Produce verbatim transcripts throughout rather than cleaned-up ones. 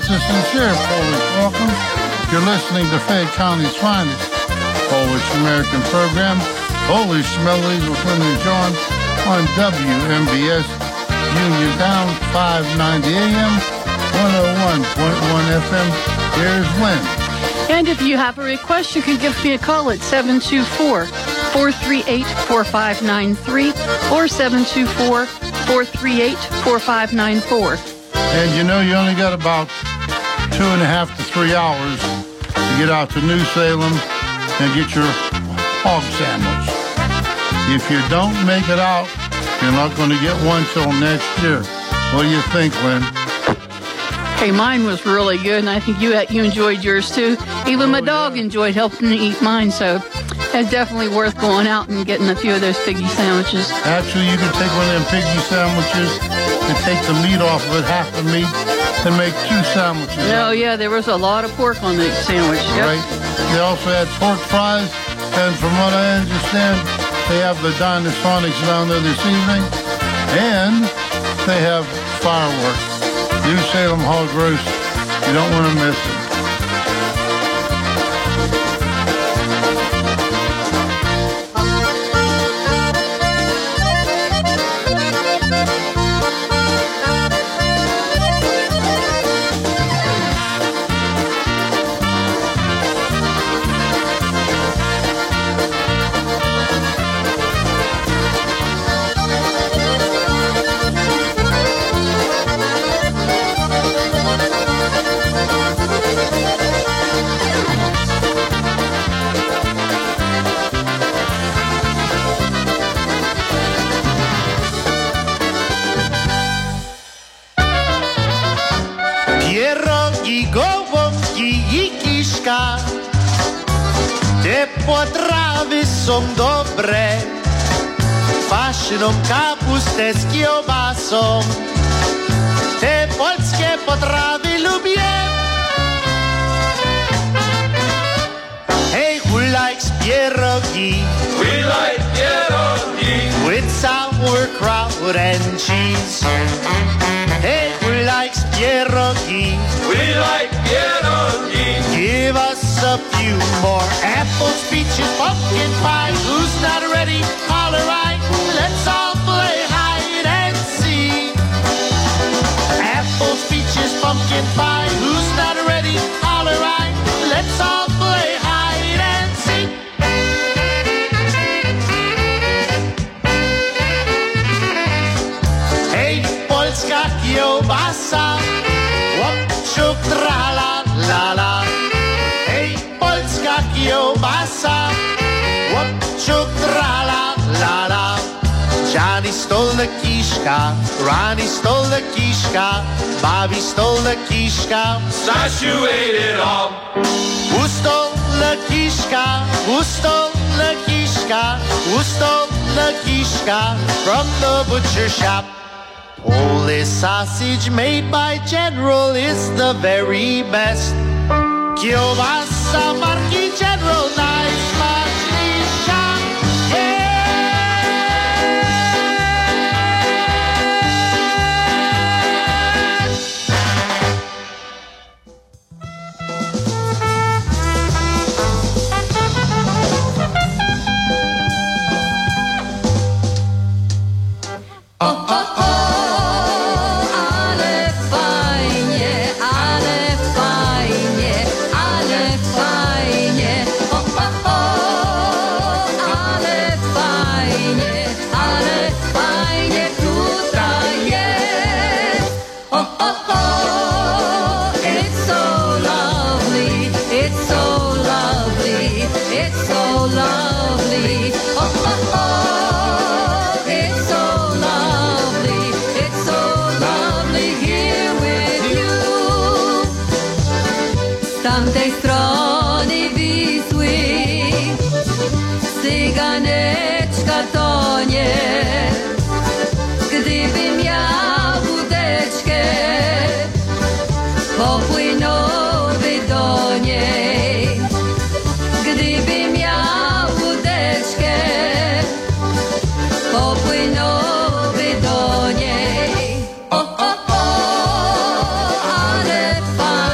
a sincere Polish welcome. You're listening to Fayette County's finest Polish American program, Polish Melodies with Lynn and John, on W M B S Uniontown, five ninety A M, one oh one point one F M. Here's Lynn. And if you have a request, you can give me a call at seven two four, four three eight, four five nine three or seven two four, four three eight, four five nine four. And you know, you only got about two and a half to three hours to get out to New Salem and get your hog sandwich. If you don't make it out, you're not going to get one till next year. What do you think, Lynn? Hey, mine was really good, and I think you you enjoyed yours too. Even oh, my dog yeah. enjoyed helping me eat mine, so it's definitely worth going out and getting a few of those piggy sandwiches. Actually, you can take one of them piggy sandwiches and take the meat off of it, half the meat, and make two sandwiches. Oh, yeah, there was a lot of pork on the sandwich. Yep. Right. They also had pork fries, and from what I understand, they have the Dynasonics down there this evening, and they have fireworks. New Salem Hog Roast. You don't want to miss it. Te potrawy są dobre, kwaszną kapustę z kiełbasą. Te polskie potrawy lubię. Hey, who likes pierogi? We like pierogi. With sauerkraut and cheese. Hey, who likes pierogi? We like pierogi. Give us a few more apples, peaches, pumpkin pie. Who's not ready? Holler right. Let's all play hide and seek. Apples, peaches, pumpkin pie. Who's not ready? Holler right. Let's all play hide and seek. Hey, polska kiełbasa. Łopciuk tra la la la. Kiełbasa, łopciuk tra la la la. Johnny stole the kiszka, Ronnie stole the kiszka, Bobby stole the kiszka. Sashu ate it all. Who stole the kiszka? Who stole the kiszka? Who stole the kiszka from the butcher shop? Polish sausage made by General is the very best. Kiełbasa marki General najsmaczniejsza. Yeah! Oh, oh, oh. Z tamtej strony Wisły cyganeczka tonie. Gdybym miał łódeczkę, popłynąłby do niej. Gdybym miał łódeczkę, popłynąłby do niej. O, o, o, ale fajnie.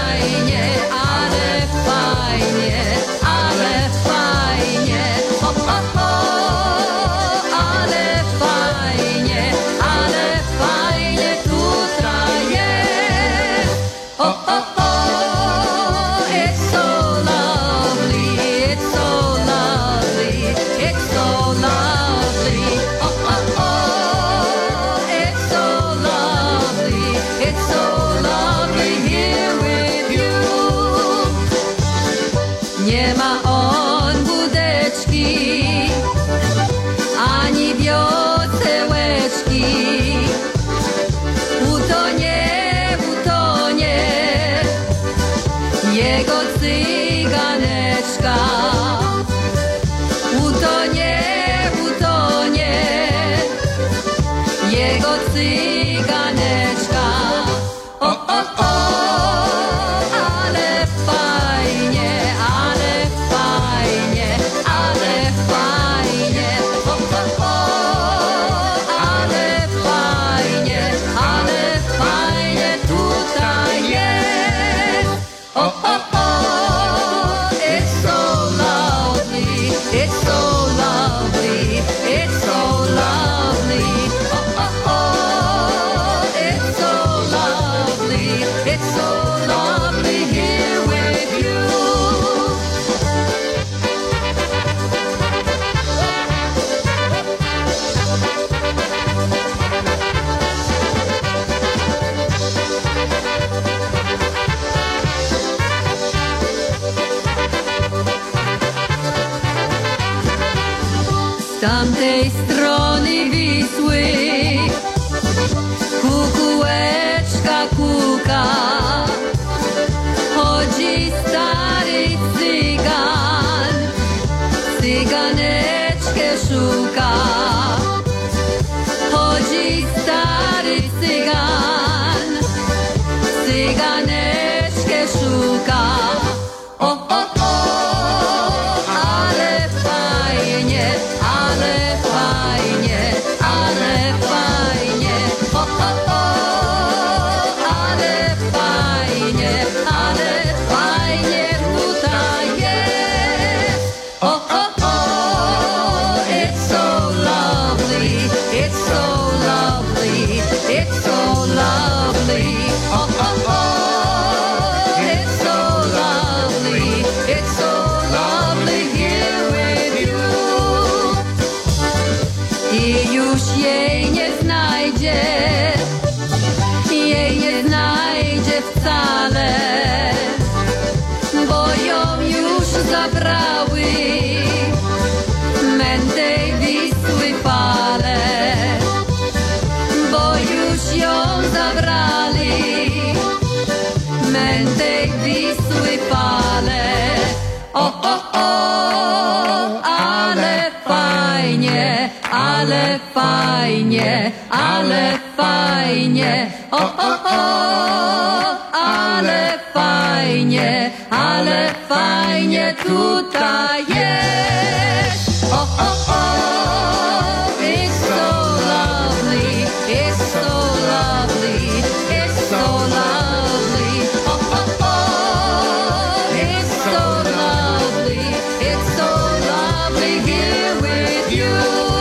tamtej strony Wisły kukułeczka kuka, chodzi stary cygan, cyganeczkę szuka. Chodzi stary cygan, cyganeczkę szuka. O, o, o, ale fajnie, ale fajnie, ale fajnie. O, o, o, ale fajnie, ale fajnie tutaj jest. O, o, o, it's so lovely, it's so lovely, it's so lovely. Oh, oh, oh, it's so lovely, it's so lovely here with you. I już jej nie znajdzie, jej nie znajdzie wcale, bo ją już zabrały mętej Wisły fale, bo już ją zabrali mętej Wisły fale. O, o, o, ale fajnie, ale fajnie, ale fajnie. O, o, o, ale fajnie, ale fajnie tutaj jest. O, o, o, it's so lovely, it's so lovely, it's so lovely. Oh, oh, oh, it's so lovely, it's so lovely here with you.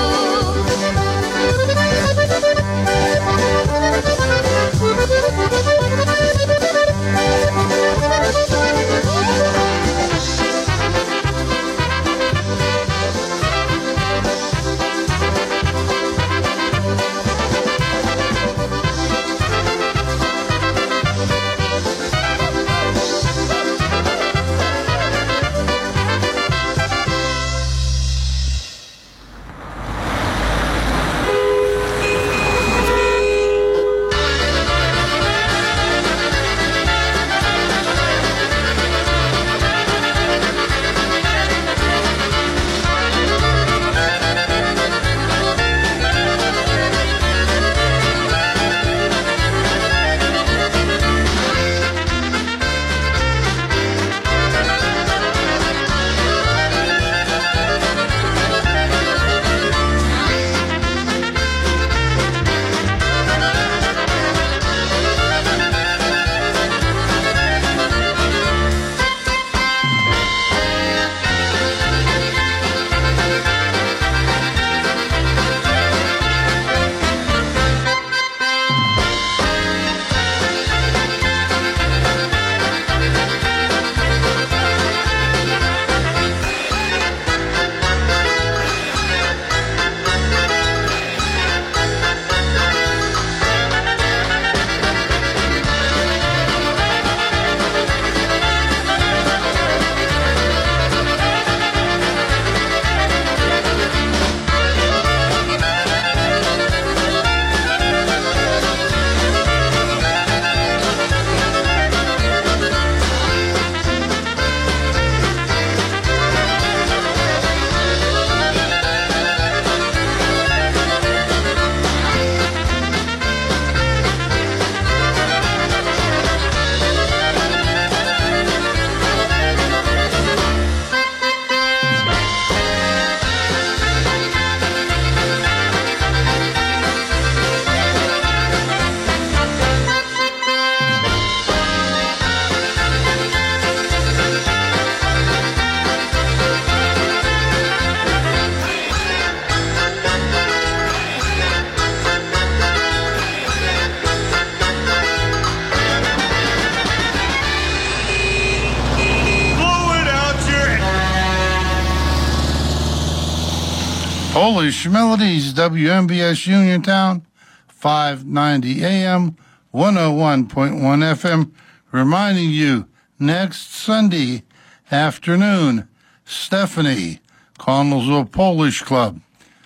Polish Melodies, W M B S Uniontown, five ninety A M, one oh one point one F M, reminding you, next Sunday afternoon, Stephanie, Connellsville Polish Club,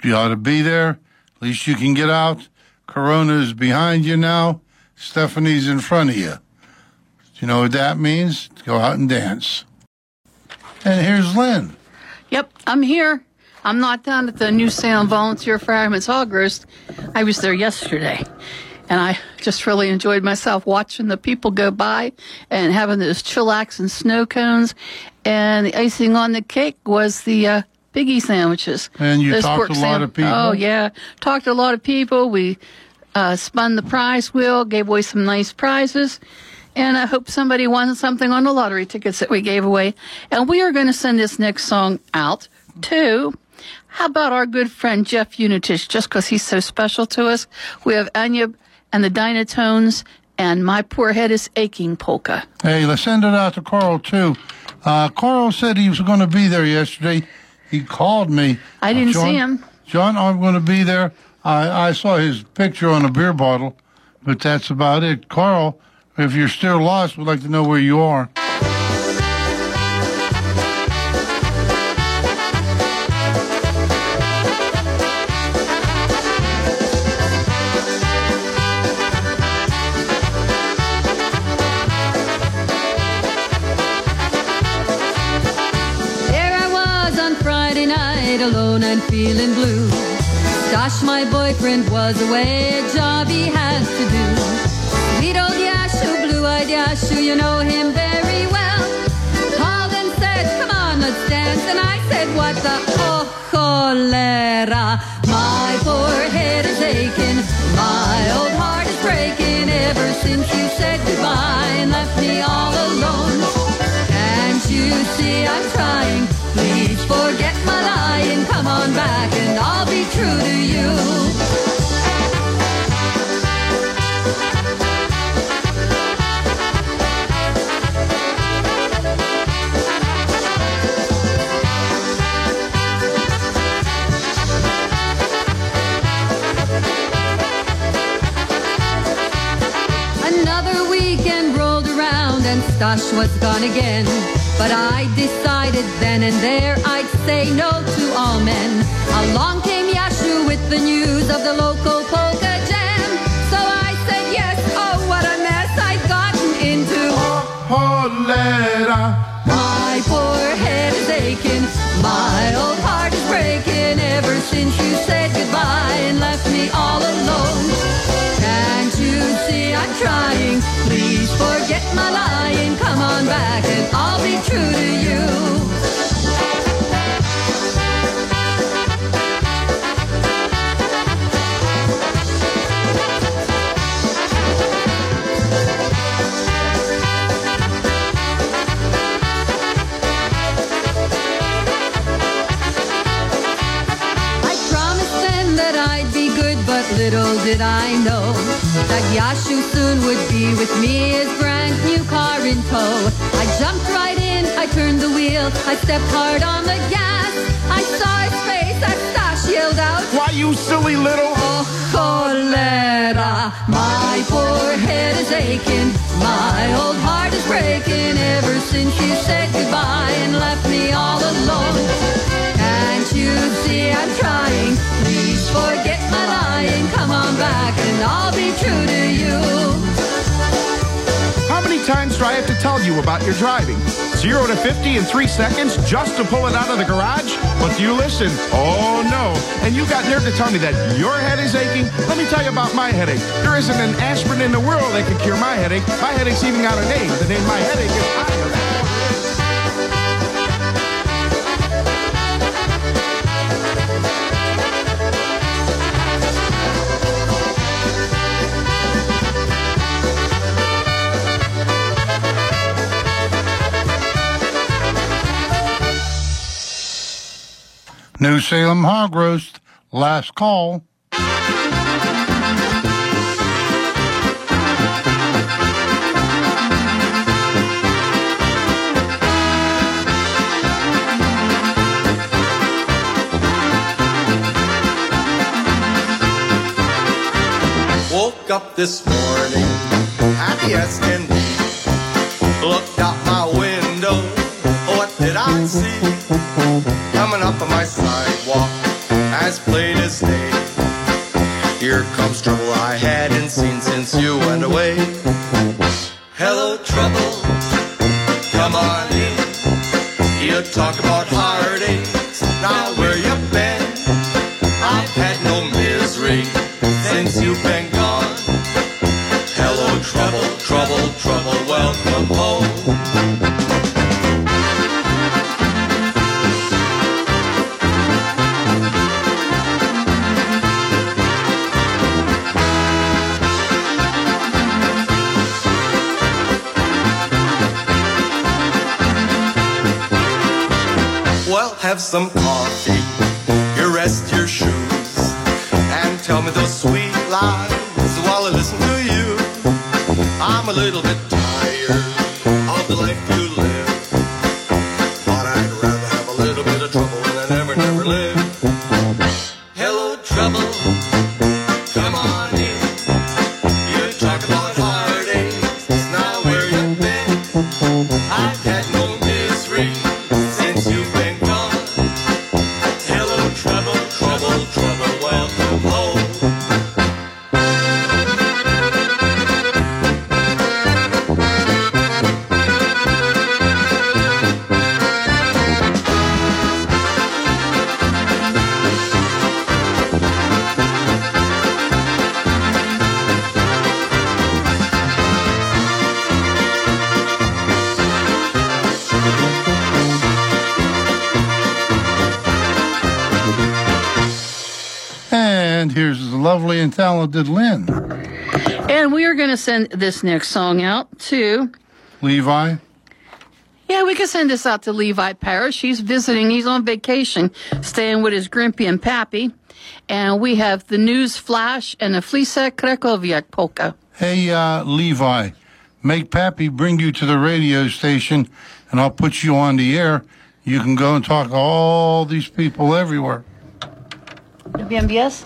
You ought to be there. At least you can get out. Corona is behind you now. Stephanie's in front of you. You know what that means? Go out and dance. And here's Lynn. Yep, I'm here. I'm not down at the New Salem Volunteer Fire in Sawgrass. I was there yesterday, and I just really enjoyed myself watching the people go by and having those chillax and snow cones. And the icing on the cake was the uh, piggy sandwiches. And you Those talked pork to a lot sam- of people? Oh, yeah. Talked to a lot of people. We uh, spun the prize wheel, gave away some nice prizes. And I hope somebody won something on the lottery tickets that we gave away. And we are going to send this next song out to, how about our good friend Jeff Unitich, just because he's so special to us. We have Anya and the Dynatones and My Poor Head is Aching polka. Hey, let's send it out to Carl, too. Uh, Carl said he was going to be there yesterday. He called me. I didn't uh, John, see him. John, I'm going to be there. I, I saw his picture on a beer bottle, but that's about it. Carl, if you're still lost, we'd like to know where you are. There I was on Friday night, alone and feeling blue. Gosh, my boyfriend was away, a job he had to do. Sweet old Yashu, blue-eyed Yashu, you know him very well. Called and said, come on, let's dance. And I said, what the oh, cholera. My poor head is aching, my old heart is breaking. Ever since you said goodbye and left me all alone. Can't you see I'm trying? Please forget my lying. Come on back and I'll be true to you. Another weekend rolled around and Stash was gone again. But I decided then and there I'd say no to all men. Along came Yashu with the news of the local polka jam. So I said yes, oh what a mess I'd gotten into. Cholera. My poor head is aching, my old heart is breaking. Ever since you said goodbye and left me all alone. Can't you see I'm trying? Please forget my lying. Come on back and I'll be true to you. But little did I know that Yashu soon would be with me, his brand new car in tow. I jumped right in, I turned the wheel, I stepped hard on the gas. I saw his face, as Stash yelled out, Why, you silly little... oh, cholera. My poor head is aching, my old heart is breaking. Ever since you said goodbye and left me all alone. Can't you see I'm trying? Please forget my lying. Come on back and I'll be true to you. How many times do I have to tell you about your driving? Zero to fifty in three seconds just to pull it out of the garage? But you listen. Oh, no. And you got nerve to tell me that your head is aching? Let me tell you about my headache. There isn't an aspirin in the world that can cure my headache. My headache's even got a name. The name of my headache is Ira. New Salem Hog Roast, last call. Woke up this morning, happy as can be. Looked out my window, what did I see? Coming up on my sidewalk, as plain as day. Here comes trouble I hadn't seen since you went away. Hello, trouble, come on in. You talk about heartaches, now where you been? I've had no misery since you've been gone. Hello, trouble, trouble, trouble, welcome home. Well, have some coffee, you rest your shoes, and tell me those sweet lies while I listen to you. I'm a little bit tired of the life you live, but I'd rather have a little bit of trouble than I never, never live. Hello, trouble, come on in. You talk about heartaches, now where you been? I've had no misery since you've been gone. Hello, trouble, trouble, trouble, welcome home. And here's the lovely and talented Lynn. And we are going to send this next song out to, Levi. yeah, we can send this out to Levi Parrish. He's visiting, he's on vacation, staying with his Grimpy and Pappy. And we have the News Flash and the Flisa Krakowiak polka. Hey, uh, Levi, make Pappy bring you to the radio station, and I'll put you on the air. You can go and talk to all these people everywhere. W M B S?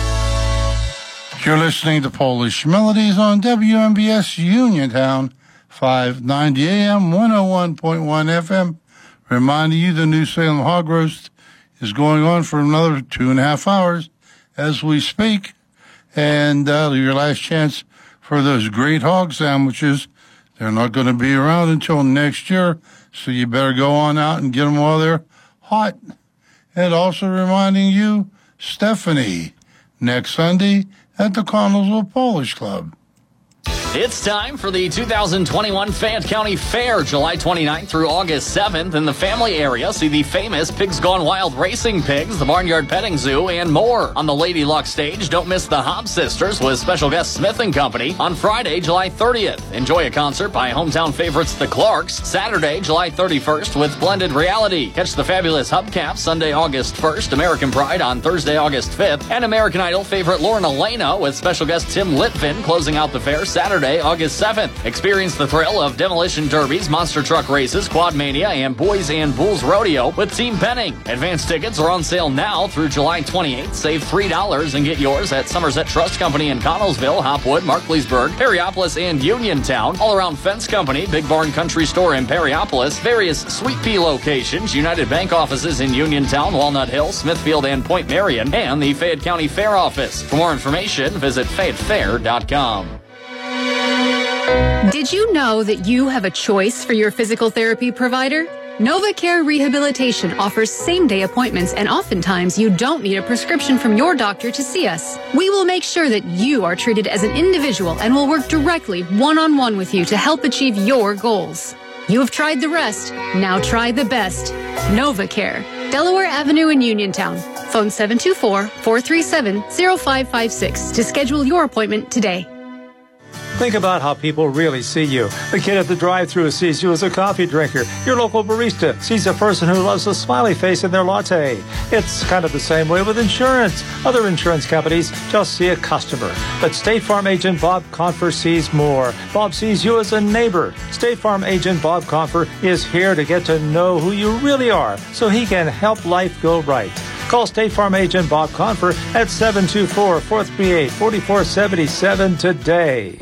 You're listening to Polish Melodies on W M B S Uniontown, five ninety A M, one oh one point one F M. Reminding you the New Salem Hog Roast is going on for another two and a half hours as we speak. And uh, your last chance for those great hog sandwiches. They're not going to be around until next year, so you better go on out and get them while they're hot. And also reminding you, Stephanie, next Sunday at the Connellsville Polish Club. It's time for the two thousand twenty-one Fayette County Fair, July twenty-ninth through August seventh. In the family area, see the famous Pigs Gone Wild Racing Pigs, the Barnyard Petting Zoo, and more. On the Lady Luck stage, don't miss the Hobbs Sisters with special guest Smith and Company on Friday, July thirtieth. Enjoy a concert by hometown favorites The Clarks, Saturday, July thirty-first with Blended Reality. Catch the fabulous Hubcaps Sunday, August first, American Pride on Thursday, August fifth, and American Idol favorite Lauren Elena with special guest Tim Litvin closing out the fair Saturday, August seventh. Experience the thrill of demolition derbies, monster truck races, quad mania, and boys and bulls rodeo with Team Penning. Advance tickets are on sale now through July twenty-eighth. Save three dollars and get yours at Somerset Trust Company in Connellsville, Hopwood, Markleysburg, Perryopolis, and Uniontown. All Around Fence Company, Big Barn Country Store in Perryopolis, various Sweet Pea locations, United Bank offices in Uniontown, Walnut Hill, Smithfield, and Point Marion, and the Fayette County Fair Office. For more information, visit fayette fair dot com. Did you know that you have a choice for your physical therapy provider? NovaCare Rehabilitation offers same-day appointments, and oftentimes you don't need a prescription from your doctor to see us. We will make sure that you are treated as an individual and will work directly one-on-one with you to help achieve your goals. You have tried the rest. Now try the best. NovaCare. Delaware Avenue in Uniontown. Phone seven two four, four three seven, zero five five six to schedule your appointment today. Think about how people really see you. The kid at the drive-thru sees you as a coffee drinker. Your local barista sees a person who loves a smiley face in their latte. It's kind of the same way with insurance. Other insurance companies just see a customer. But State Farm agent Bob Confer sees more. Bob sees you as a neighbor. State Farm agent Bob Confer is here to get to know who you really are so he can help life go right. Call State Farm agent Bob Confer at seven two four, four three eight, four four seven seven today.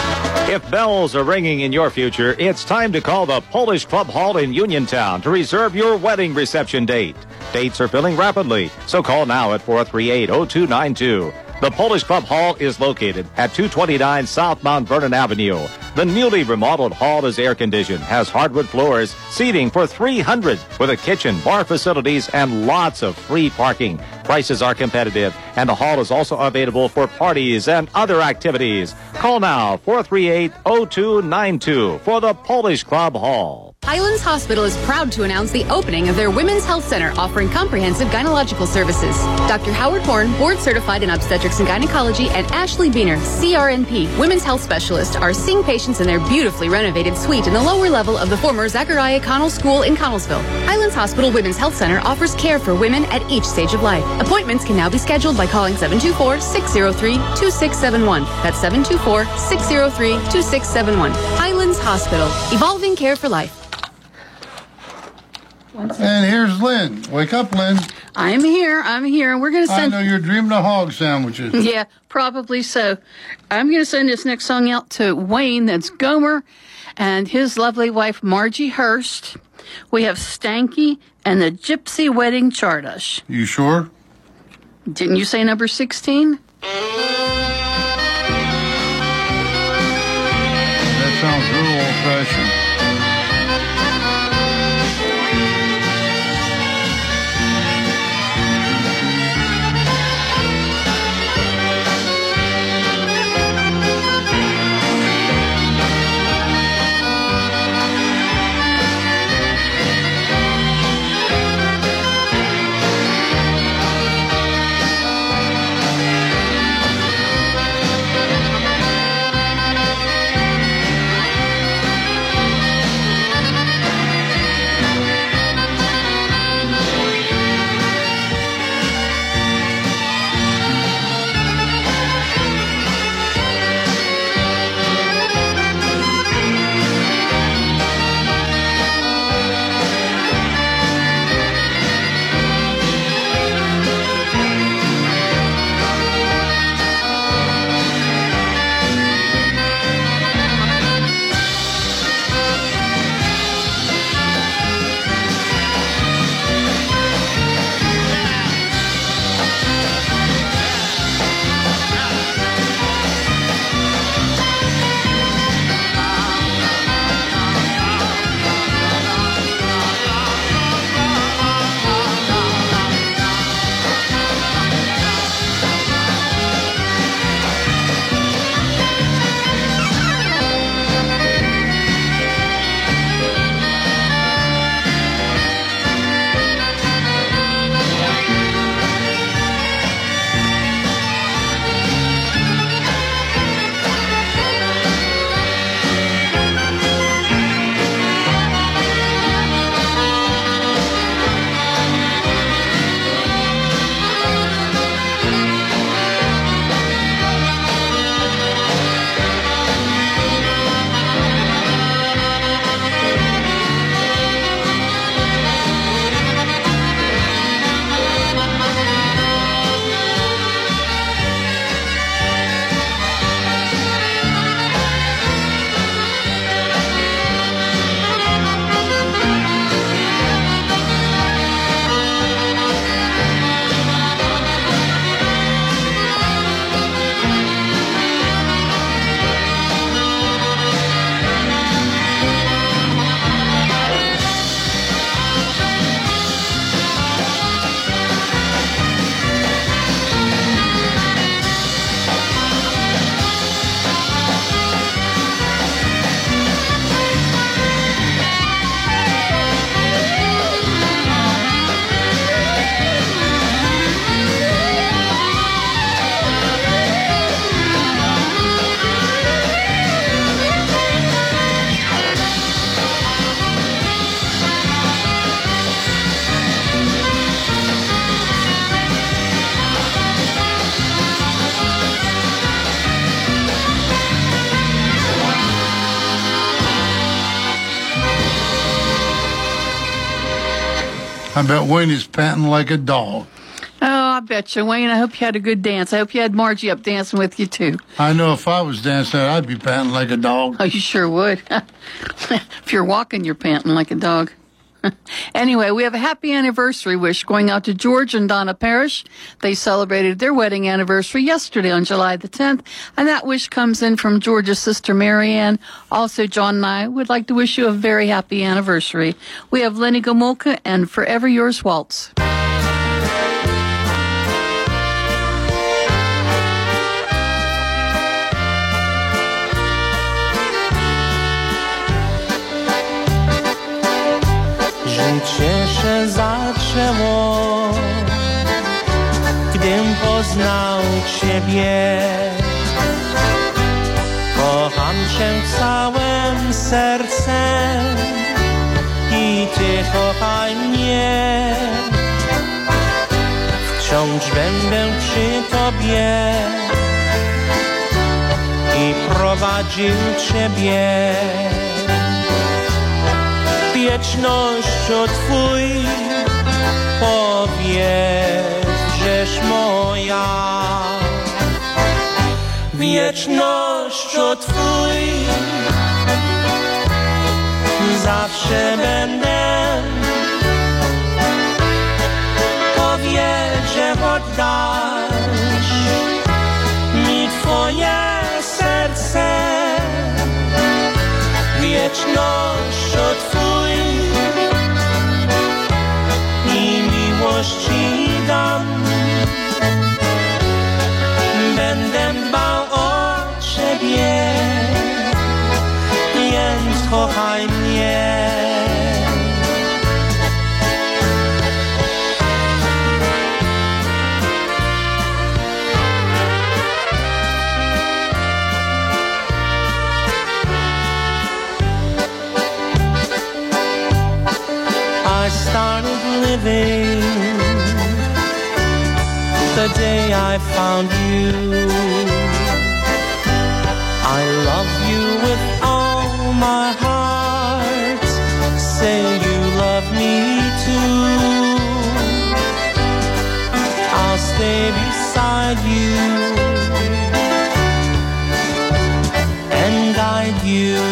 If bells are ringing in your future, it's time to call the Polish Club Hall in Uniontown to reserve your wedding reception date. Dates are filling rapidly, so call now at four three eight, zero two nine two. The Polish Club Hall is located at two twenty-nine South Mount Vernon Avenue. The newly remodeled hall is air-conditioned, has hardwood floors, seating for three hundred, with a kitchen, bar facilities, and lots of free parking. Prices are competitive, and the hall is also available for parties and other activities. Call now, four three eight, zero two nine two, for the Polish Club Hall. Highlands Hospital is proud to announce the opening of their Women's Health Center, offering comprehensive gynecological services. Doctor Howard Horn, board certified in obstetrics and gynecology, and Ashley Beener, C R N P, women's health specialist, are seeing patients in their beautifully renovated suite in the lower level of the former Zachariah Connell School in Connellsville. Highlands Hospital Women's Health Center offers care for women at each stage of life. Appointments can now be scheduled by calling seven two four, six zero three, two six seven one. That's seven two four, six zero three, two six seven one. Highlands Hospital, evolving care for life. And here's Lynn. Wake up, Lynn. I'm here. I'm here. And we're going to send... I know you're dreaming of hog sandwiches. Yeah, probably so. I'm going to send this next song out to Wayne. That's Gomer and his lovely wife, Margie Hurst. We have Stanky and the Gypsy Wedding Chardush. You sure? Didn't you say number sixteen? That sounds real old-fashioned. I bet Wayne's panting like a dog. Oh, I bet you, Wayne. I hope you had a good dance. I hope you had Margie up dancing with you, too. I know if I was dancing, I'd be panting like a dog. Oh, you sure would. If you're walking, you're panting like a dog. Anyway, we have a happy anniversary wish going out to George and Donna Parrish. They celebrated their wedding anniversary yesterday on July the tenth, and that wish comes in from George's sister Marianne. Also, John and I would like to wish you a very happy anniversary. We have Lenny Gomulka and Forever Yours Waltz. Życie się zaczęło, gdym poznał Ciebie. Kocham Cię całym sercem i Ty kochaj mnie. Wciąż będę przy Tobie i prowadził Ciebie. Wiecznością Twój powiedz moja. Wiecznością Twój zawsze będę. Powiedz, że oddasz mi Twoje serce. Wiecznością Twój i miłość Ci dam. Będę dbał o Ciebie, więc kochaj mnie. I started living the day I found you. I love you with all my heart. Say you love me too. I'll stay beside you and guide you.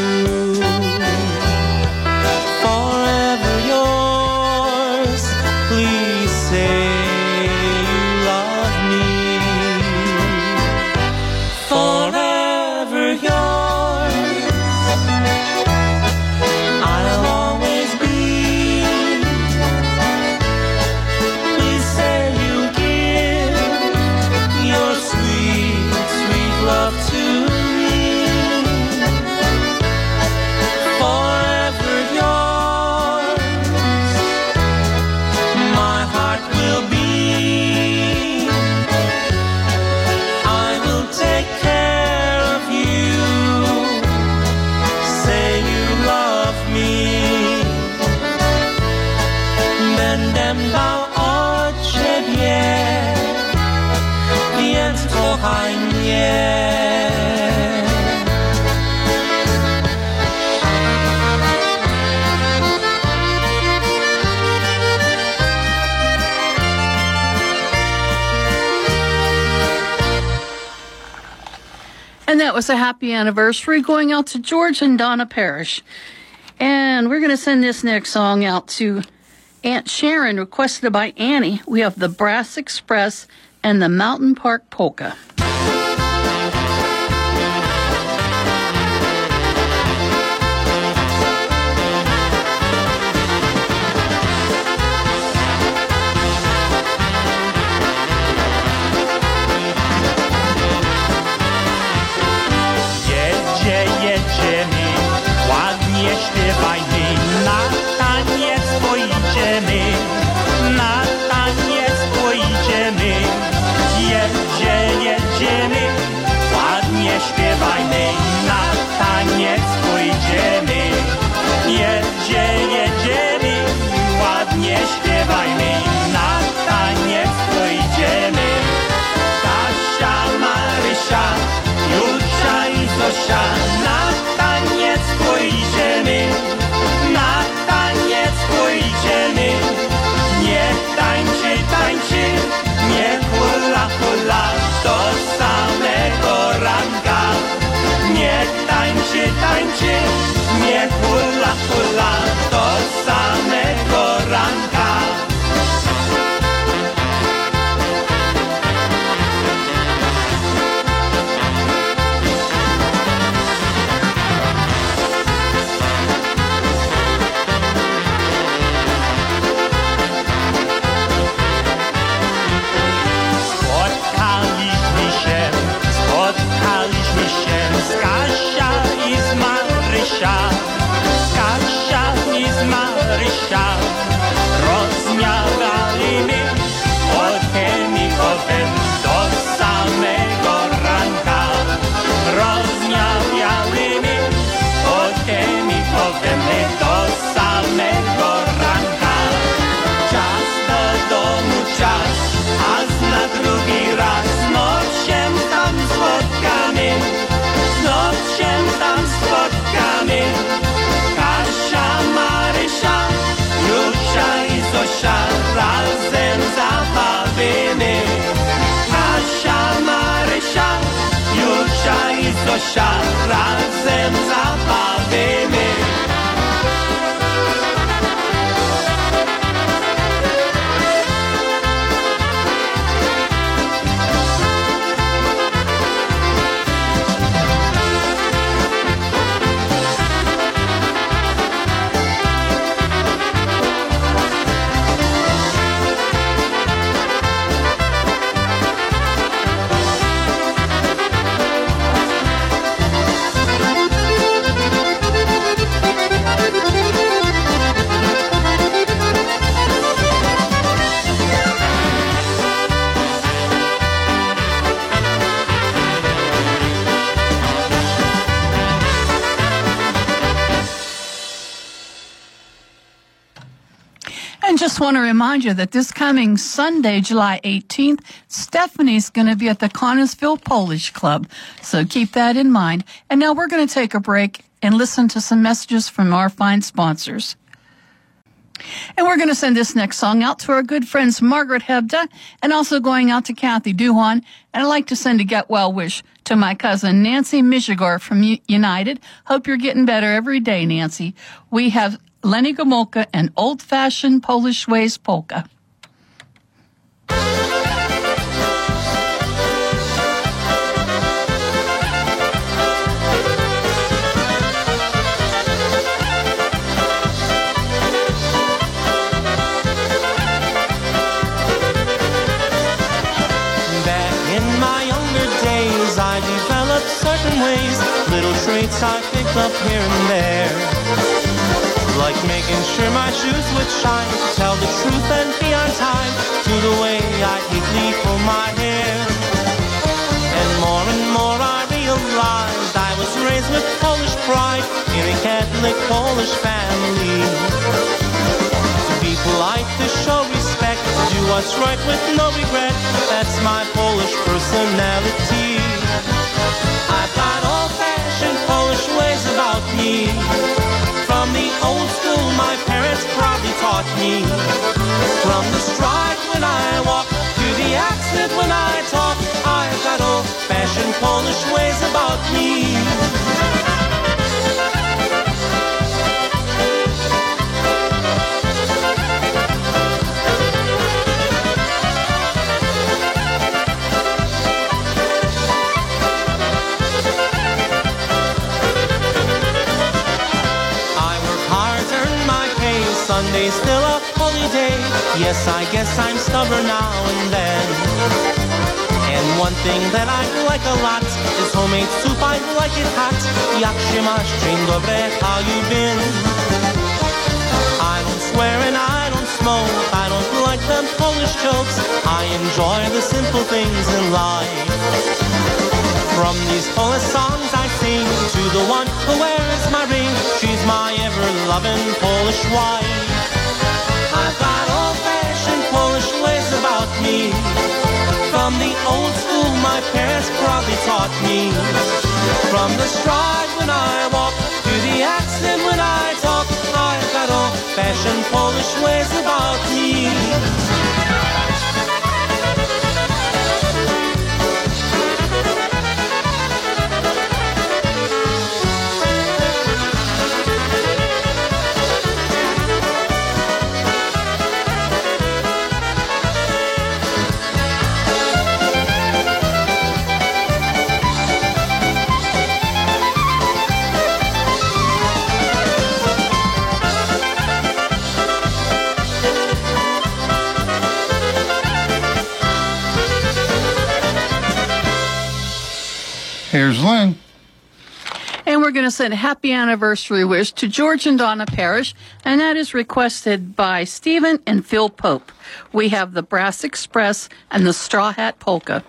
And that was a happy anniversary going out to George and Donna Parrish. And we're going to send this next song out to Aunt Sharon, requested by Annie. We have the Brass Express and the Mountain Park Polka. Śpiewajmy, na taniec pojedziemy, na taniec pojedziemy, jedzie, jedziemy, ładnie śpiewajmy, na taniec pojedziemy, jedzie, jedziemy, ładnie śpiewajmy, na taniec pojedziemy. Kasia, Marysia, Julia i Zosia, na taniec pojedziemy. Bądźcia razem zabawimy. Just want to remind you that this coming Sunday, July eighteenth, Stephanie's going to be at the Connersville Polish Club. So keep that in mind. And now we're going to take a break and listen to some messages from our fine sponsors. And we're going to send this next song out to our good friends Margaret Hebda and also going out to Kathy Duhan. And I'd like to send a get well wish to my cousin Nancy Michigar from U- United. Hope you're getting better every day, Nancy. We have Lenny Gomolka and Old-Fashioned Polish Ways Polka. I developed certain ways, little traits I picked up here and there. Like making sure my shoes would shine, tell the truth and be on time, to the way I neatly pull my hair. And more and more I realized I was raised with Polish pride in a Catholic Polish family. To be polite, to show respect, do what's right with no regret, that's my Polish personality. I've got old-fashioned Polish ways about me. From the old school my parents proudly taught me. From the stride when I walk to the accent when I talk, I've got old-fashioned Polish ways about me. Sunday's still a holiday. Yes, I guess I'm stubborn now and then. And one thing that I like a lot is homemade soup. I like it hot. Jak się masz? Dzień dobry, how you been? I don't swear and I don't smoke. I don't like them Polish jokes. I enjoy the simple things in life. From these Polish songs I sing to the one who wears my ring. She's my ever-loving Polish wife. I've got old-fashioned Polish ways about me. From the old school my parents probably taught me. From the stride when I walk to the accent when I talk, I've got old-fashioned Polish ways about me. Here's Lynn. And we're going to send a happy anniversary wish to George and Donna Parrish, and that is requested by Stephen and Phil Pope. We have the Brass Express and the Straw Hat Polka.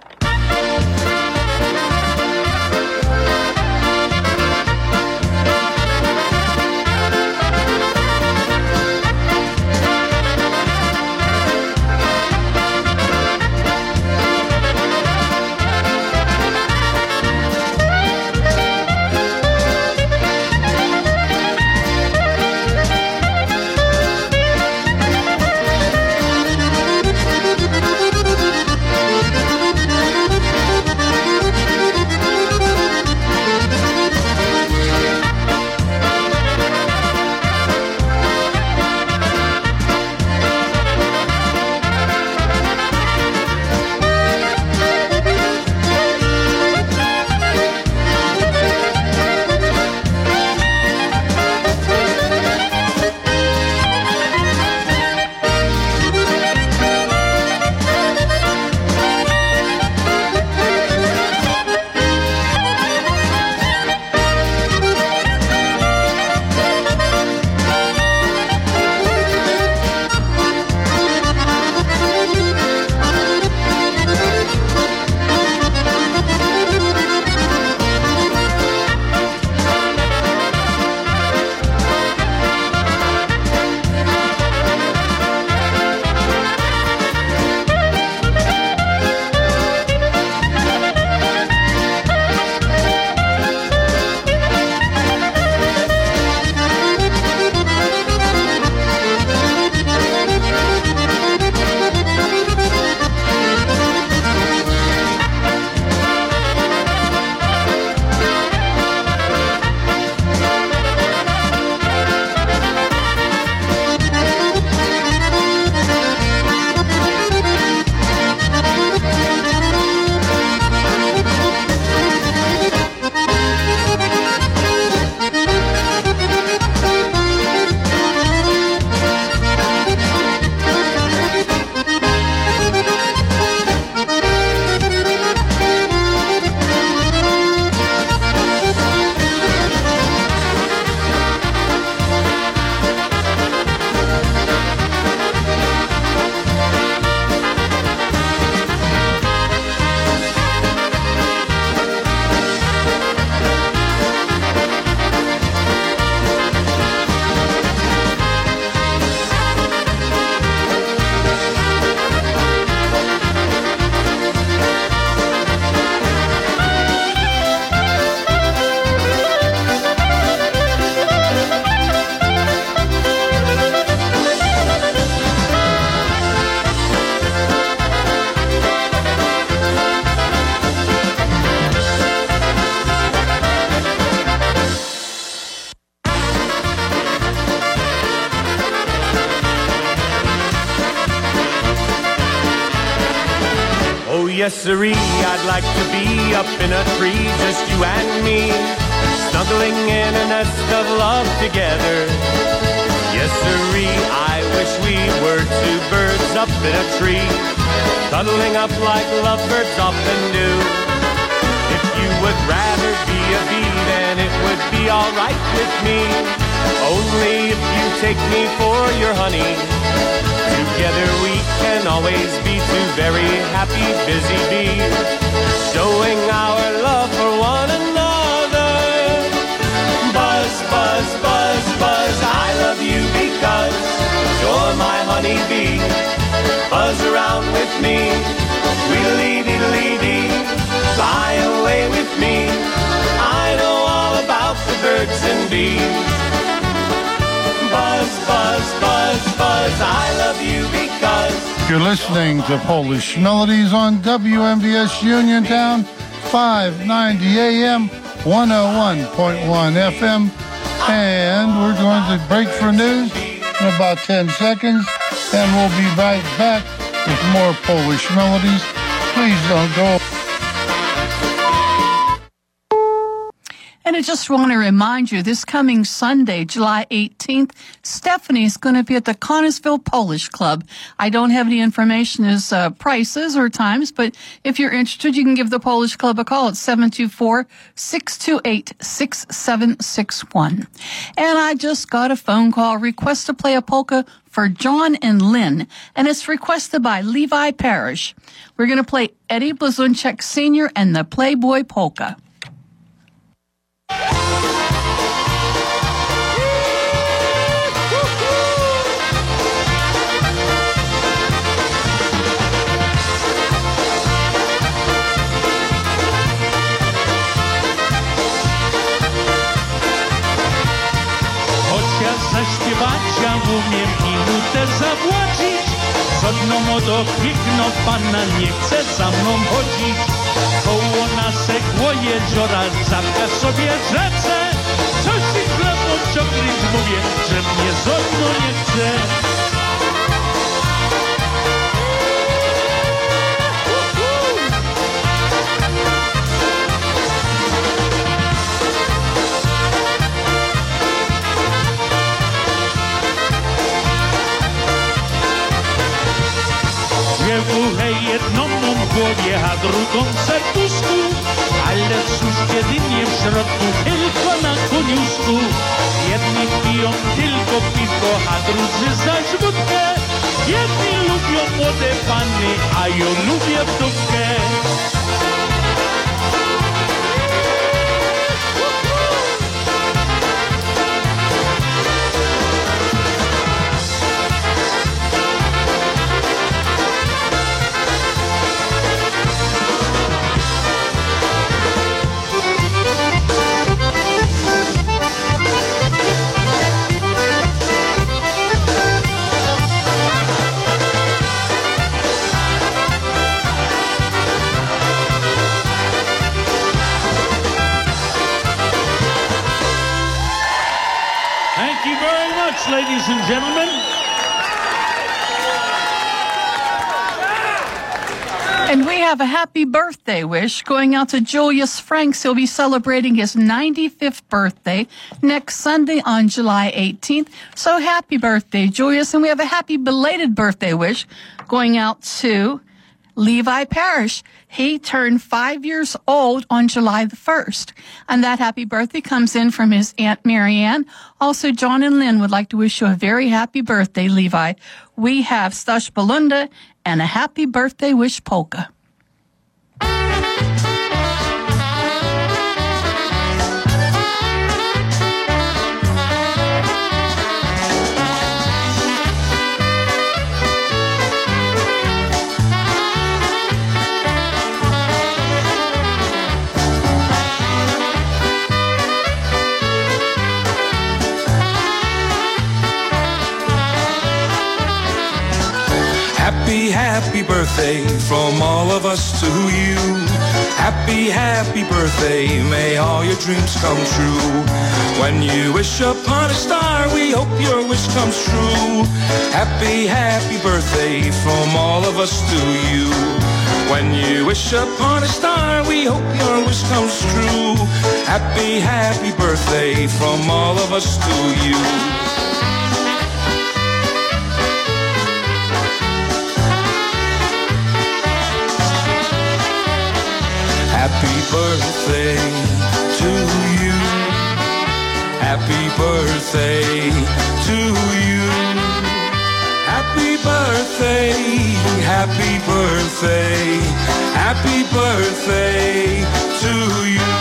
yes siree, I'd like to be up in a tree, just you and me, snuggling in a nest of love together. Yes siree, I wish we were two birds up in a tree, cuddling up like lovebirds often do. If you would rather be a bee, then it would be alright with me, only if you take me for your honey. Together we can always be two very happy busy bees, showing our love for one another. Buzz, buzz, buzz, buzz, I love you because you're my honey bee. Buzz around with me, tweedledee-dee-dee-dee, fly away with me, I know all about the birds and bees. Buzz, buzz, buzz, buzz, I love you because... You're listening to Polish Melodies on W M B S Uniontown, five ninety A M, one oh one point one F M. And we're going to break for news in about ten seconds, and we'll be right back with more Polish Melodies. Please don't go. And I just want to remind you, this coming Sunday, July eighteenth, Stephanie's going to be at the Connellsville Polish Club. I don't have any information as uh, prices or times, but if you're interested, you can give the Polish Club a call at seven two four, six two eight, six seven six one. And I just got a phone call, request to play a polka for John and Lynn, and it's requested by Levi Parrish. We're going to play Eddie Blazonczyk Senior and the Playboy Polka. Zaśpiewać ja umiem minutę zawłodzić, żadną modo piękno pana nie chce za mną chodzić. Koło nasek jeziora zapka sobie rzece, coś i chlebą ciągnić mówię, że mnie żadno nie chce. Hej, jedną mam w głowie, a drugą w serduszku, ale cóż, kiedy nie w środku, tylko na koniuszku. Jedni piją tylko piwko, a drudzy zaś wódkę. Jedni lubią młode panny, a ja lubię wdówkę. Ladies and gentlemen. And we have a happy birthday wish going out to Julius Franks. He'll be celebrating his ninety-fifth birthday next Sunday on July eighteenth. So happy birthday, Julius. And we have a happy belated birthday wish going out to Levi Parrish. He turned five years old on July the first. And that happy birthday comes in from his Aunt Marianne. Also, John and Lynn would like to wish you a very happy birthday, Levi. We have Stash Balunda and a happy birthday wish polka. Happy, happy birthday from all of us to you. Happy, happy birthday, may all your dreams come true. When you wish upon a star, we hope your wish comes true. Happy, happy birthday from all of us to you. When you wish upon a star, we hope your wish comes true. Happy, happy birthday from all of us to you. Happy birthday to you. Happy birthday to you. Happy birthday, happy birthday, happy birthday to you.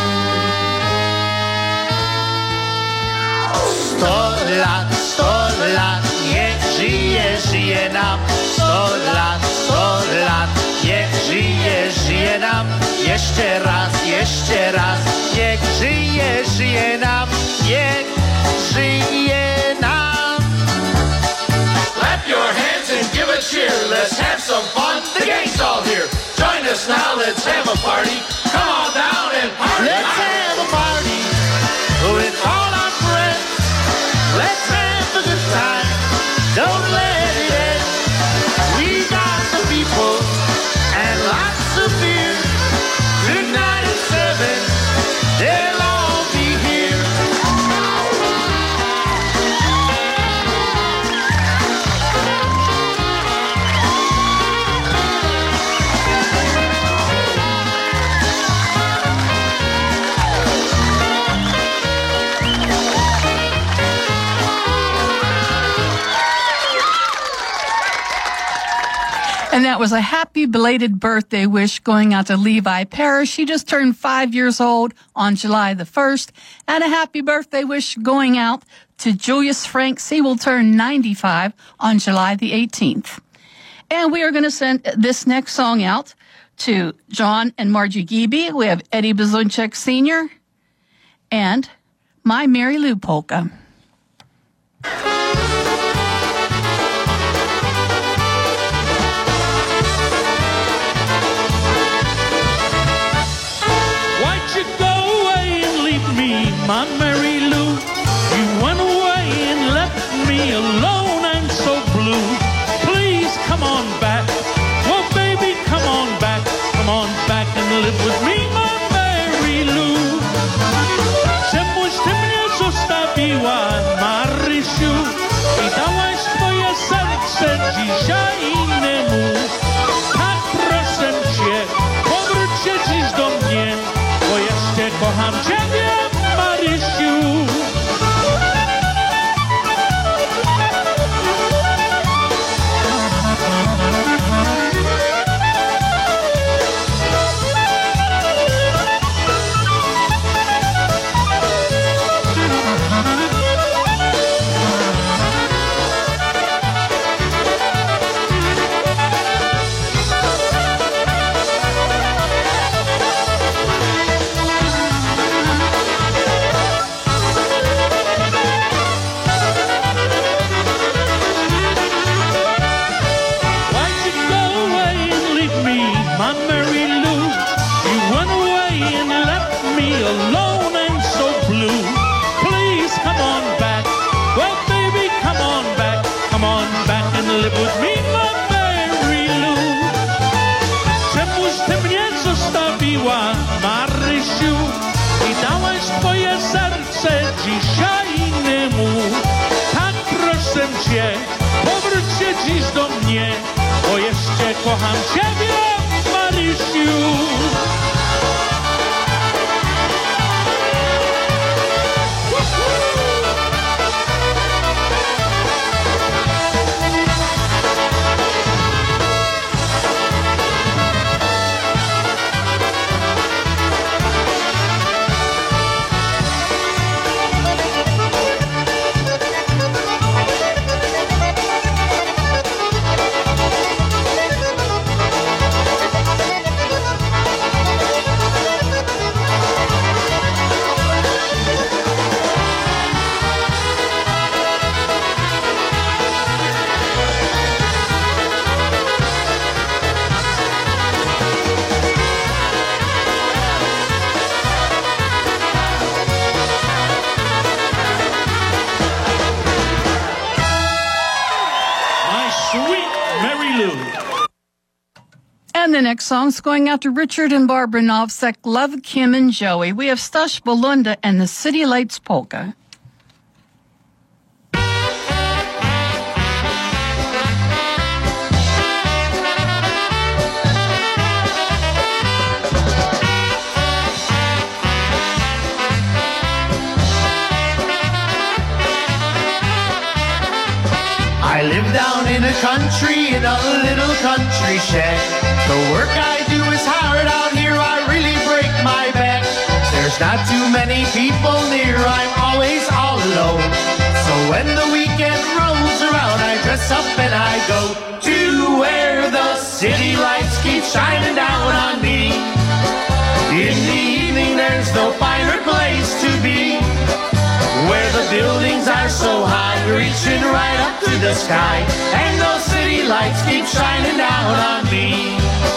Sto lat, sto lat, niech żyje, żyje nam. Sto lat, sto lat, niech żyje, żyje nam. Jeszcze raz, jeszcze raz, niech żyje, żyje nam. Niech żyje nam. Clap your hands and give a cheer. Let's have some fun. The gang's all here. Join us now. Let's have a party. Come on down and party. Let's have a party with all our friends. Let's have a good time. Don't let it end. We got the people and lots of beer. Tonight at seven, they'll all be here. And that was a happy belated birthday wish going out to Levi Parrish. She just turned five years old on July the first. And a happy birthday wish going out to Julius Franks. He will turn ninety-five on July the eighteenth. And we are going to send this next song out to John and Margie Geeby. We have Eddie Bazunchek Senior and My Mary Lou Polka. My Mary Lou, you went away and left me alone and so blue. Please come on back, well baby come on back, come on back and live with me, my Mary Lou. Czemuś ty mnie zostawiła, Marysiu, i dałaś swoje serce dzisiaj innemu. Tak proszę cię, powróć się dziś do mnie, bo jeszcze kocham ciebie. Marysiu, i dałaś swoje serce dzisiaj innemu. Tak proszę cię, powróć się dziś do mnie, bo jeszcze kocham ciebie, Marysiu. And the next song's going out to Richard and Barbara Novsek, Love Kim and Joey. We have Stash Belunda and the City Lights Polka. I live down in a country, in a little country shack. The work I do is hard out here, I really break my back. There's not too many people near, I'm always all alone. So when the weekend rolls around, I dress up and I go to where the city lights keep shining down on me. In the evening there's no finer place to be, where the buildings are so high, reaching right up to the sky, and those city lights keep shining down on me.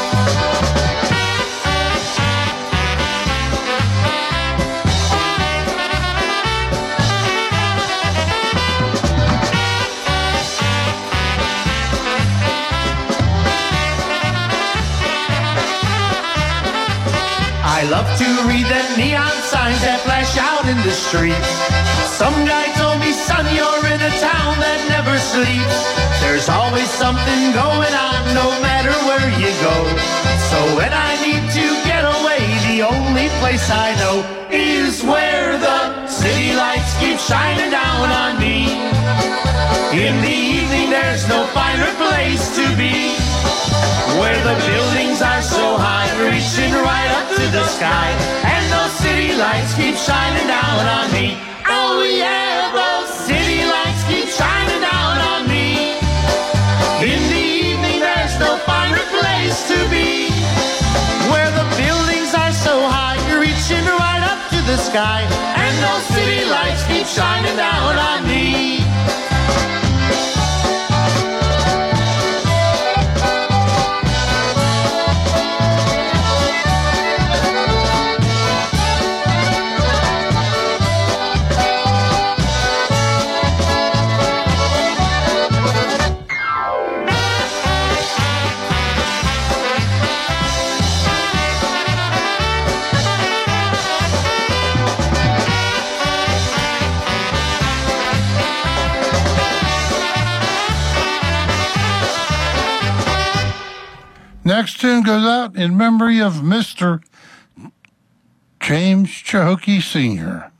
I love to read the neon signs that flash out in the streets. Some guy told me, son, you're in a town that never sleeps. There's always something going on, no matter where you go. So when I need to get away, the only place I know is where the city lights keep shining down on me. In the evening there's no finer place to be, where the buildings are so high, reaching right up to the sky, and those city lights keep shining down on me. Oh yeah, those city lights keep shining down on me. In the evening there's no finer place to be, where the buildings are so high, reaching right up to the sky, and those city lights keep shining down on me. Next tune goes out in memory of Mister James Chahokee Senior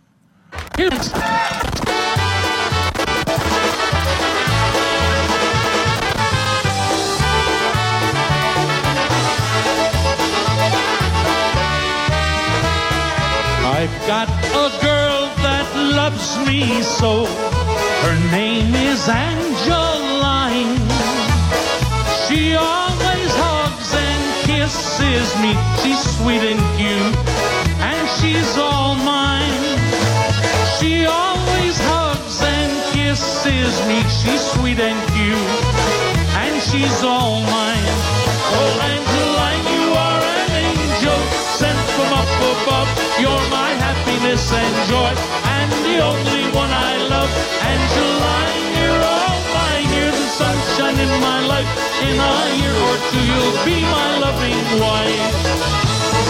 I've got a girl that loves me so. Her name is Angeline. She always hugs and kisses me. She's sweet and cute, and she's all mine. She always hugs and kisses me. She's sweet and cute, and she's all mine. Oh, Angeline, you are an angel sent from up above. You're my happiness and joy, and the only one I love. Angeline, you're all mine. You're the sunshine in my life. In a year or two, you'll be my loving wife.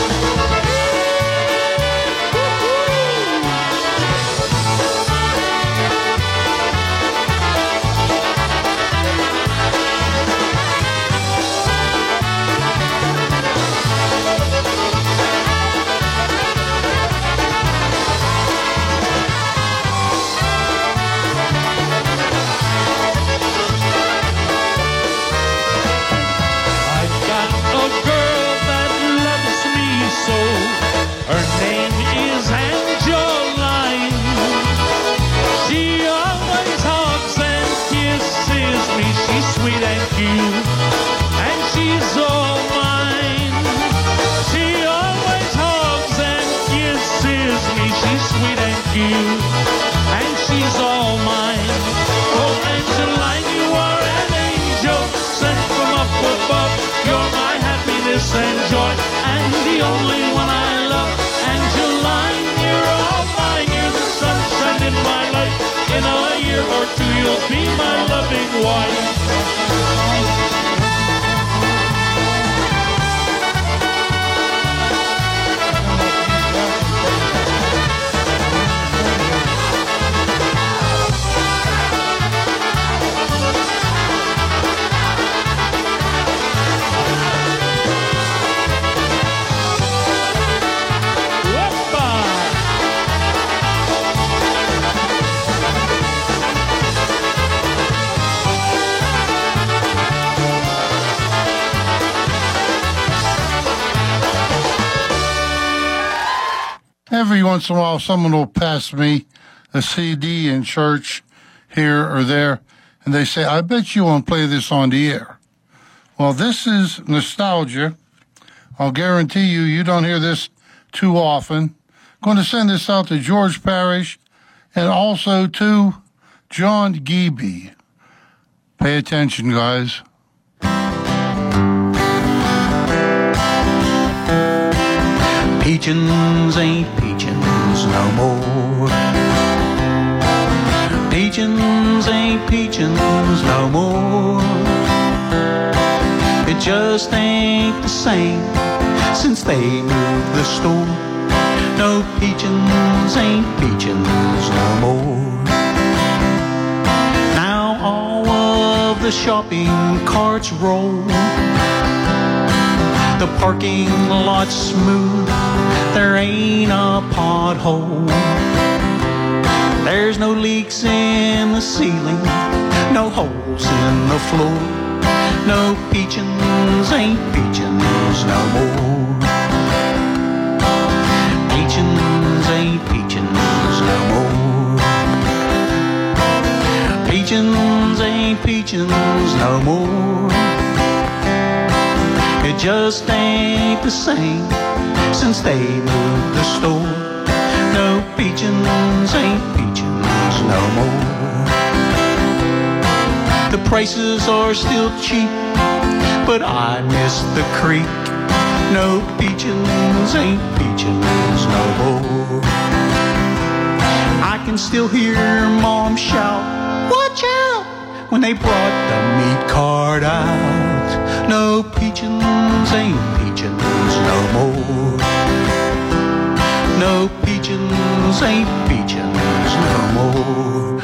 You'll be my loving wife. once in a while, someone will pass me a C D in church here or there, and they say, I bet you won't play this on the air. Well, this is nostalgia. I'll guarantee you, you don't hear this too often. Going to send this out to George Parrish and also to John Geeby. Pay attention, guys. Peachins ain't peachins no more. Peachins ain't peachins no more. It just ain't the same since they moved the store. No, peachins ain't peachins no more. Now all of the shopping carts roll. The parking lot's smooth, there ain't a pothole. There's no leaks in the ceiling, no holes in the floor. No, peachins ain't peachins no more. Peachins ain't peachins no more. Peachins ain't peachins no more. It just ain't the same since they moved the store. No, peachins ain't peachins no more. The prices are still cheap, but I miss the creek. No, peachins ain't peachins no more. I can still hear Mom shout, watch out, when they brought the meat cart out. No, peachins ain't peachins no more. No, peachins ain't peachins no more.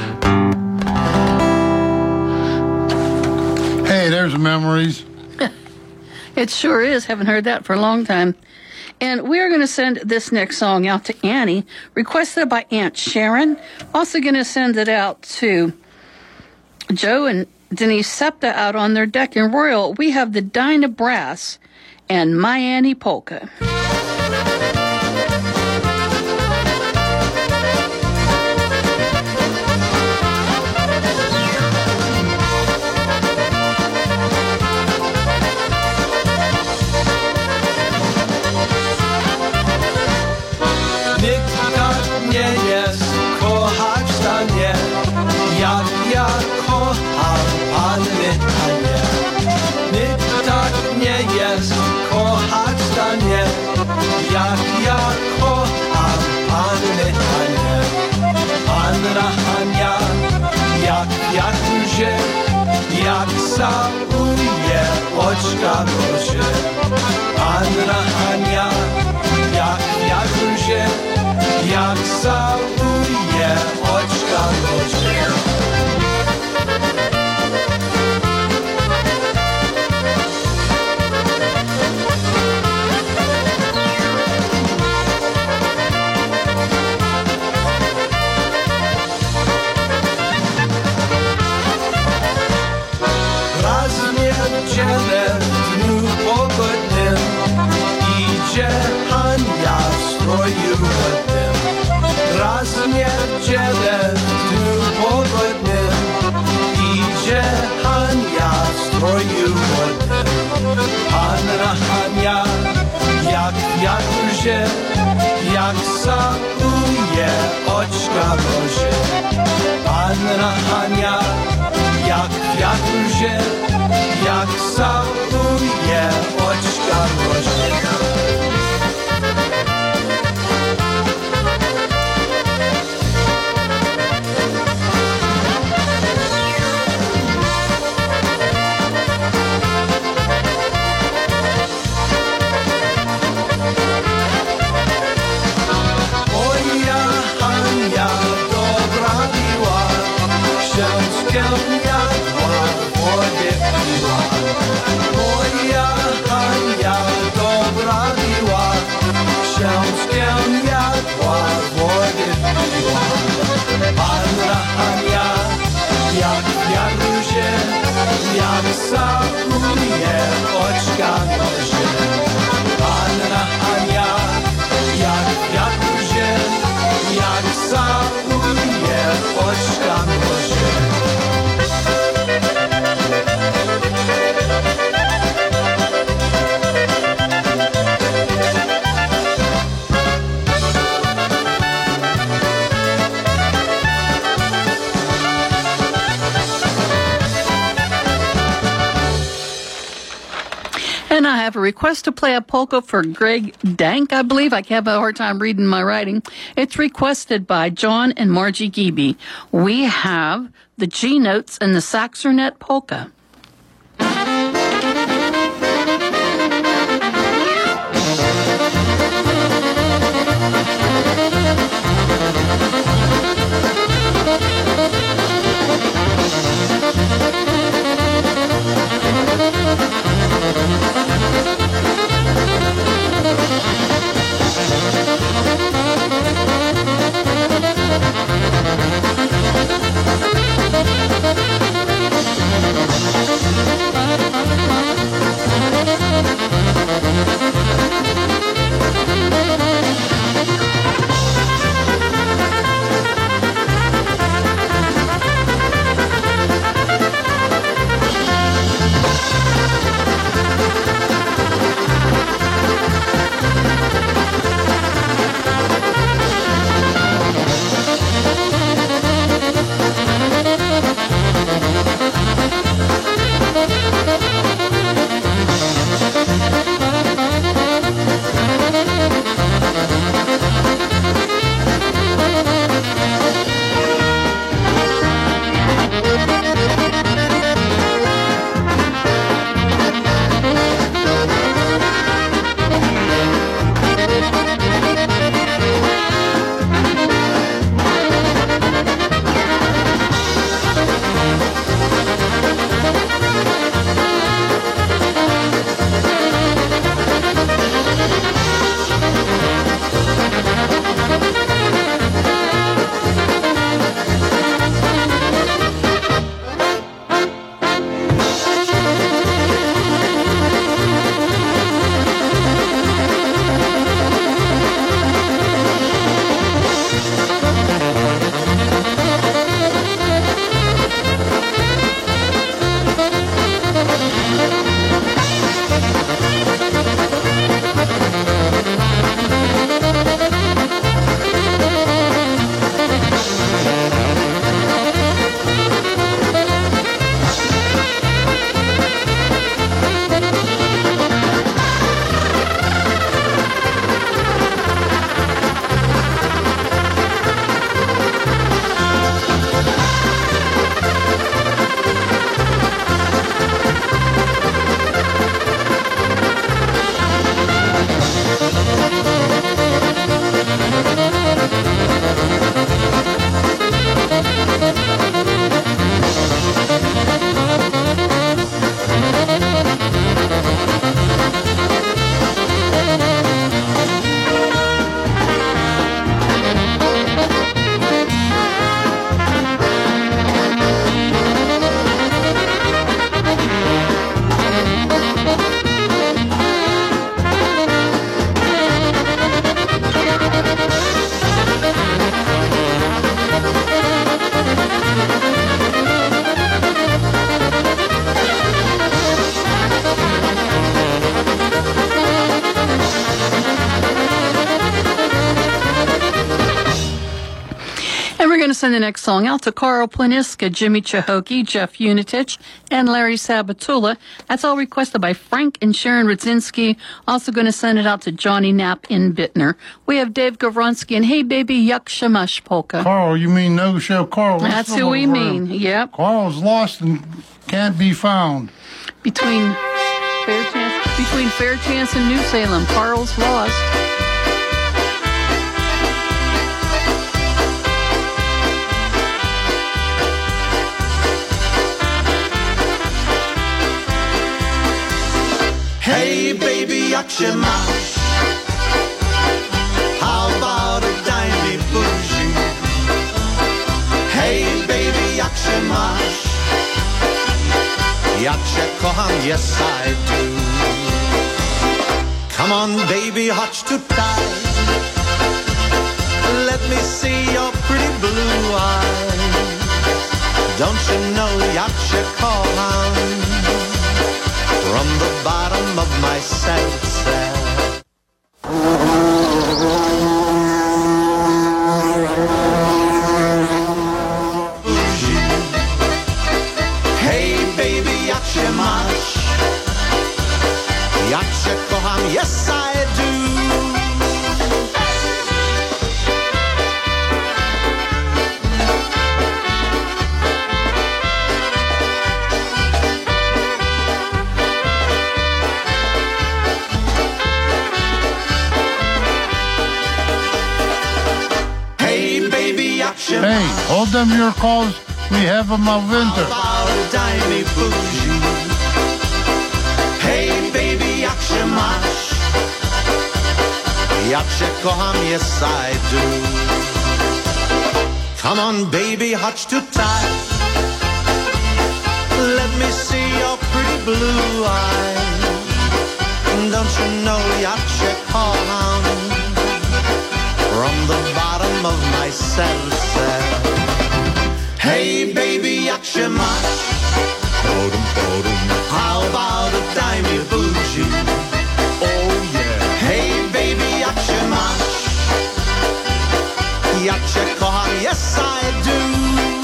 Hey, there's memories. It sure is. Haven't heard that for a long time. And we're going to send this next song out to Annie, requested by Aunt Sharon. Also going to send it out to Joe and Denise Septa out on their deck in Royal. We have the Dinah Brass and My Annie Polka. Jak ja kocham Annę Hanię, Anna Hania, jak wiatrze, jak całuje oczka Boże. Anna Hania, jak wiatrze, jak całuje oczka Boże. niedzielę w dniu pogodnym idzie Hania w stroju ładnym. Raz w niedzielę w dniu pogodnym idzie Hania w stroju ładnym. Panna Hania jak wiatrze, jak całuje oczka Boże. Panna Hania jak wiatrze, jak całuje oczka Boże. Jak całuje oczka Boże. Panna Hania jak wiatrze, And I have a request to play a polka for Greg Dank, I believe. I have a hard time reading my writing. It's requested by John and Margie Geeby. We have the G notes and the Saxornet polka. going to send the next song out to Carl Planiska, Jimmy Chahokee, Jeff Unitich, and Larry Sabatula. That's all requested by Frank and Sharon Rudzinski. Also going to send it out to Johnny Knapp in Bittner. We have Dave Gavronsky and Hey Baby Yuck Shamash Polka. Carl, you mean No Show Carl? That's who we mean, yep. Carl's lost and can't be found. Between Fairchance, between Fairchance and New Salem, Carl's lost. Hey baby, yakshamash, how about a dimey bougie? Hey baby, yakshamash, yaksha kocham, yes I do. Come on baby, hotch to tie, let me see your pretty blue eyes. Don't you know yaksha kocham? From the bottom of my sad, sad. Hey baby, yakshamash, Hold them your calls. We have them all winter. How about a dimey bougie? Hey baby, jak się masz? Jak się kocham, yes I do. Come on baby, chodź tutaj. Let me see your pretty blue eyes. Don't you know jak się kocham? From the bottom of my serce. Hey baby, jak się masz? How about a dimey bougie? Oh yeah. Hey baby, jak się masz? Jak się kocham, yes I do.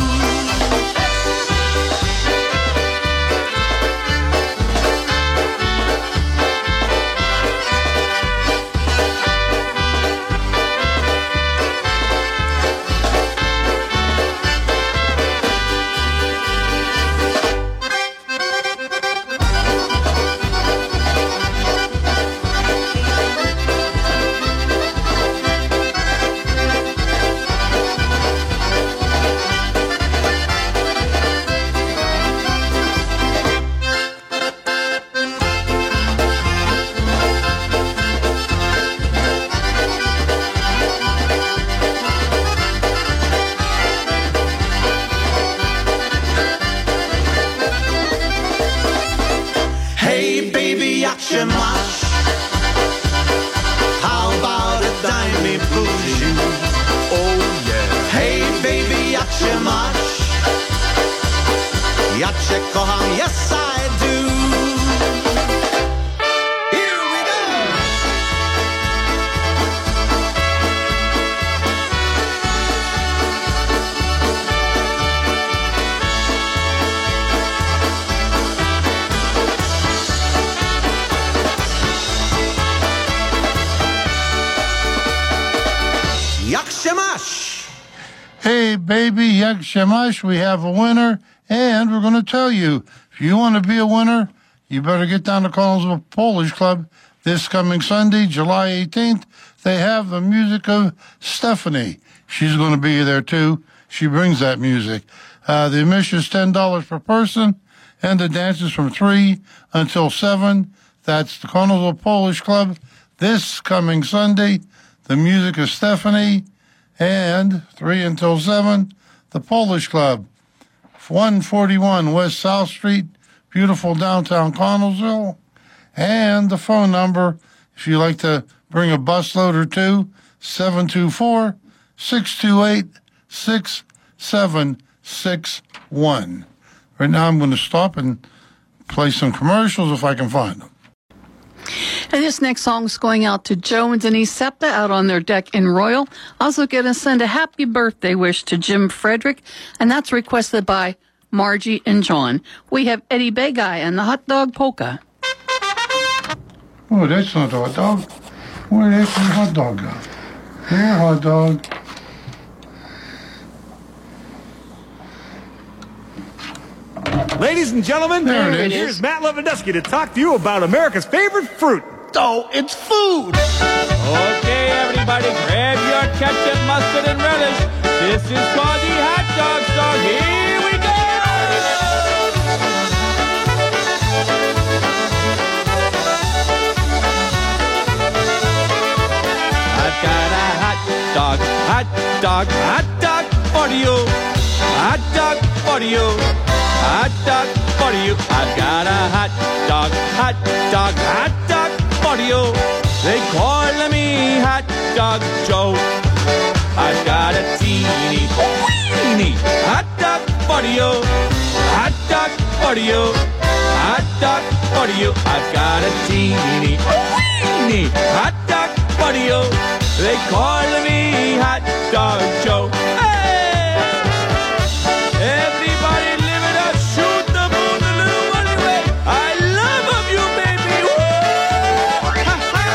Hey, baby, jak shemash, we have a winner, and we're going to tell you, if you want to be a winner, you better get down to Collinsville Polish Club this coming Sunday, July eighteenth. They have the music of Stephanie. She's going to be there, too. She brings that music. Uh, the admission is ten dollars per person, and the dance is from three until seven. That's the Collinsville Polish Club this coming Sunday. The music is Stephanie. And three until seven, the Polish Club, one forty-one West South Street, beautiful downtown Connellsville. And the phone number, if you like to bring a busload or two, seven two four, six two eight, six seven six one. Right now I'm going to stop and play some commercials if I can find them. And this next song is going out to Joe and Denise Septa out on their deck in Royal. Also going to send a happy birthday wish to Jim Frederick, and that's requested by Margie and John. We have Eddie Begay and the Hot Dog Polka. Oh, that's not a hot dog. Where did the hot dog go? Here, hot dog. Ladies and gentlemen, there it is. Here's Matt Lewandowski to talk to you about America's favorite fruit. Oh, it's food. Okay, everybody, grab your ketchup, mustard, and relish. This is called the hot dog song. Here we go. I've got a hot dog, hot dog, hot dog for you. Hot dog for you. Hot dog for you. I've got a hot dog, hot dog, hot dog for you. They call me Hot Dog Joe. I've got a teeny, weeny hot dog for you. Hot dog for you. Hot dog for you. I've got a teeny, weeny hot dog for you. They call me Hot Dog Joe. Hey! Everybody live it up, shoot the moon a little money way. I love of you, baby. Woo! Ha, ha.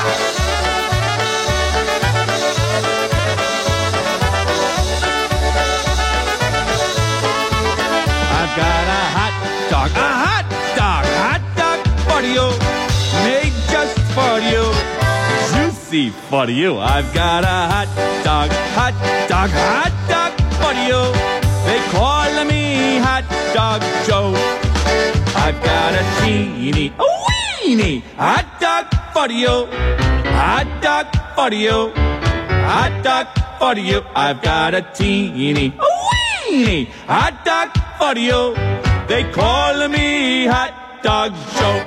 I've got a hot dog, a hot dog, hot dog for you, made just for you, juicy for you. I've got a hot dog, hot dog, hot dog for you. call me Hot Dog Joe. I've got a teeny, a weeny hot dog for you. Hot dog for you. Hot dog for you. I've got a teeny, a weeny hot dog for you. They call me Hot Dog Joe.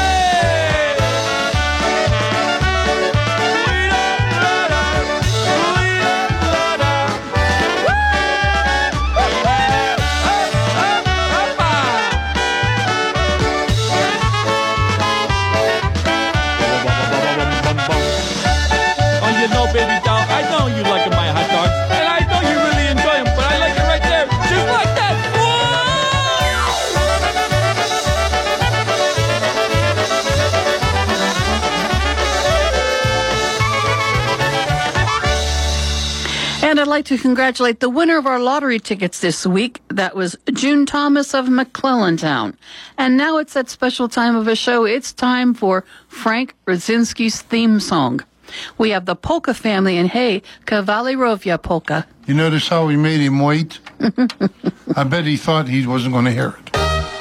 Baby doll, I know you like my hot dogs, and I know you really enjoy them, but I like it right there, just like that. And I'd like to congratulate the winner of our lottery tickets this week. That was June Thomas of McClellantown. And now it's that special time of a show. It's time for Frank Rosinski's theme song. We have the Polka family, and hey, Kawalerovia Polka. You notice how we made him wait? I bet he thought he wasn't going to hear it.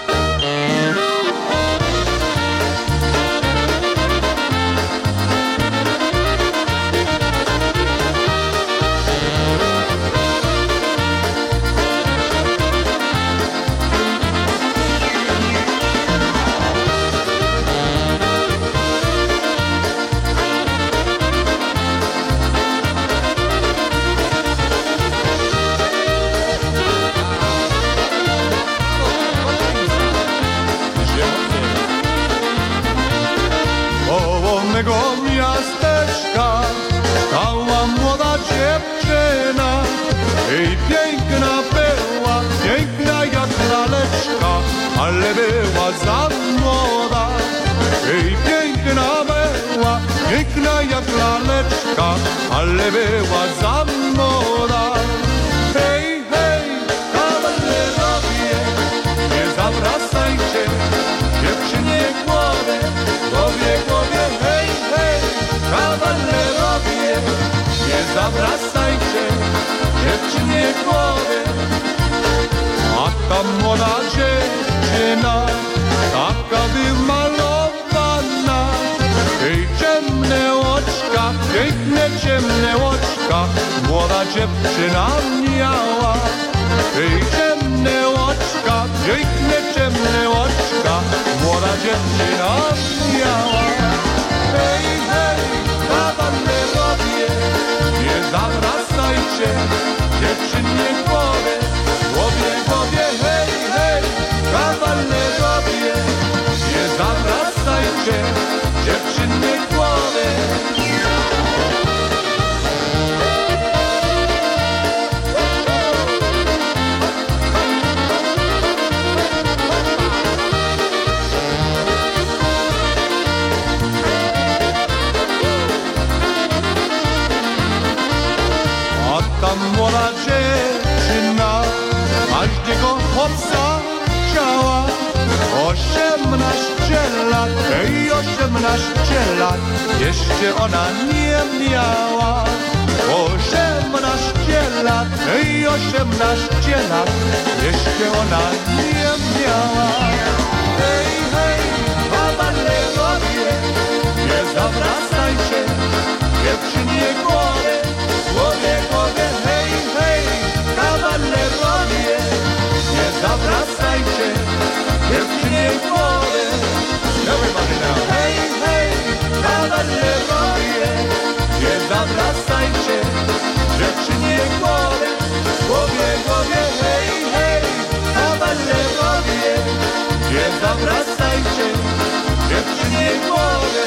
Ale była za młoda, ej piękna była, piękna jak laleczka, ale była za młoda. Hej, hej, kawalerowie, nie zawracajcie, dziewczynie głowę, głowie, głowie, hej, hej, kawalerowie, nie zawracajcie, dziewczynie głowę. Taka młoda dziewczyna, taka wymalowana, ej ciemne oczka, piękne ciemne oczka, młoda dziewczyna miała. Ej ciemne oczka, piękne ciemne oczka, młoda dziewczyna miała. Hej, hej, kawalerowie, nie zawracajcie, dziewczynie głowy, głowie, głowie, hej, hej, kawalerowie, nie zawracajcie, dziewczyny głowy. A ta młoda dziewczyna każdego chłopca chciała. Osiemnaście lat, ej, osiemnaście lat, jeszcze ona nie miała. Osiemnaście lat, ej, osiemnaście lat, jeszcze ona nie miała. Hej, hej, kawalerowie, nie zawracajcie, dziewczynie głowy, głowie, głowie, hej, hej, kawalerowie, nie zawracajcie, dziewczynie głowy. Everybody now. Hej, hej, kawalerowie, nie zawracajcie, dziewczynie głowy, głowie, głowie, hej, hej, kawalerowie, nie zawracajcie, dziewczynie głowy.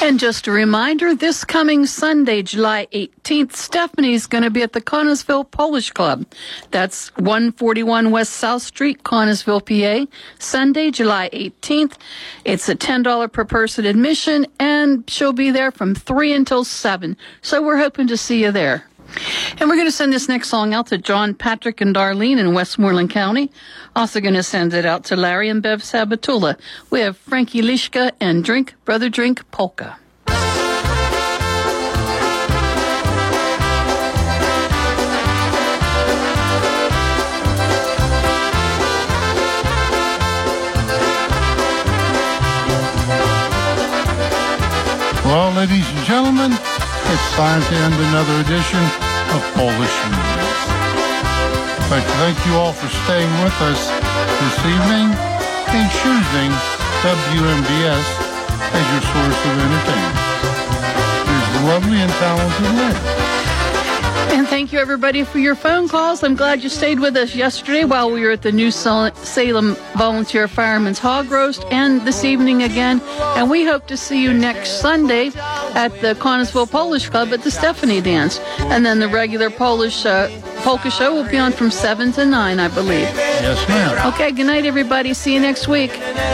And just a reminder, this coming Sunday, July eighteenth, Stephanie's going to be at the Connellsville Polish Club. That's one forty-one West South Street, Connellsville, P A. Sunday, July eighteenth. It's a ten dollars per person admission, and she'll be there from three until seven. So we're hoping to see you there. And we're going to send this next song out to John, Patrick, and Darlene in Westmoreland County. Also going to send it out to Larry and Bev Sabatula. We have Frankie Lishka and Drink, Brother Drink, Polka. Well, ladies and gentlemen, it's time to end another edition of Polish Music. I'd like to thank you all for staying with us this evening and choosing W M B S as your source of entertainment. Here's the lovely and talented Lynn. And thank you, everybody, for your phone calls. I'm glad you stayed with us yesterday while we were at the New Salem Volunteer Firemen's Hog Roast, and this evening again. And we hope to see you next Sunday at the Connellsville Polish Club at the Stephanie Dance. And then the regular Polish uh, polka show will be on from seven to nine, I believe. Yes, ma'am. Okay, good night, everybody. See you next week.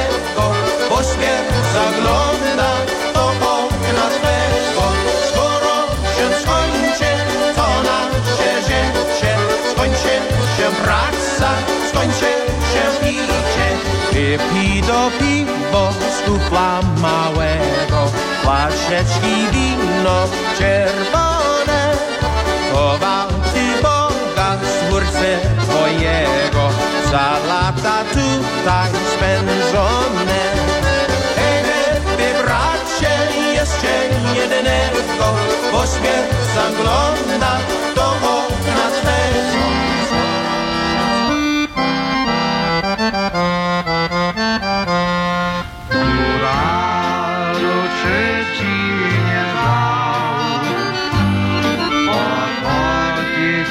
Skończy się picie, wypij do piwo z kufla małego, flaszeczki wino czerwone. Chował ty Boga z wórce twojego, za lata tutaj spędzone. Hej, wy bracie, jeszcze jednego, bo śmierć zagląda do okna twego.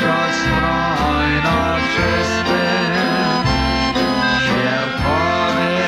Strojna czysty, sierpany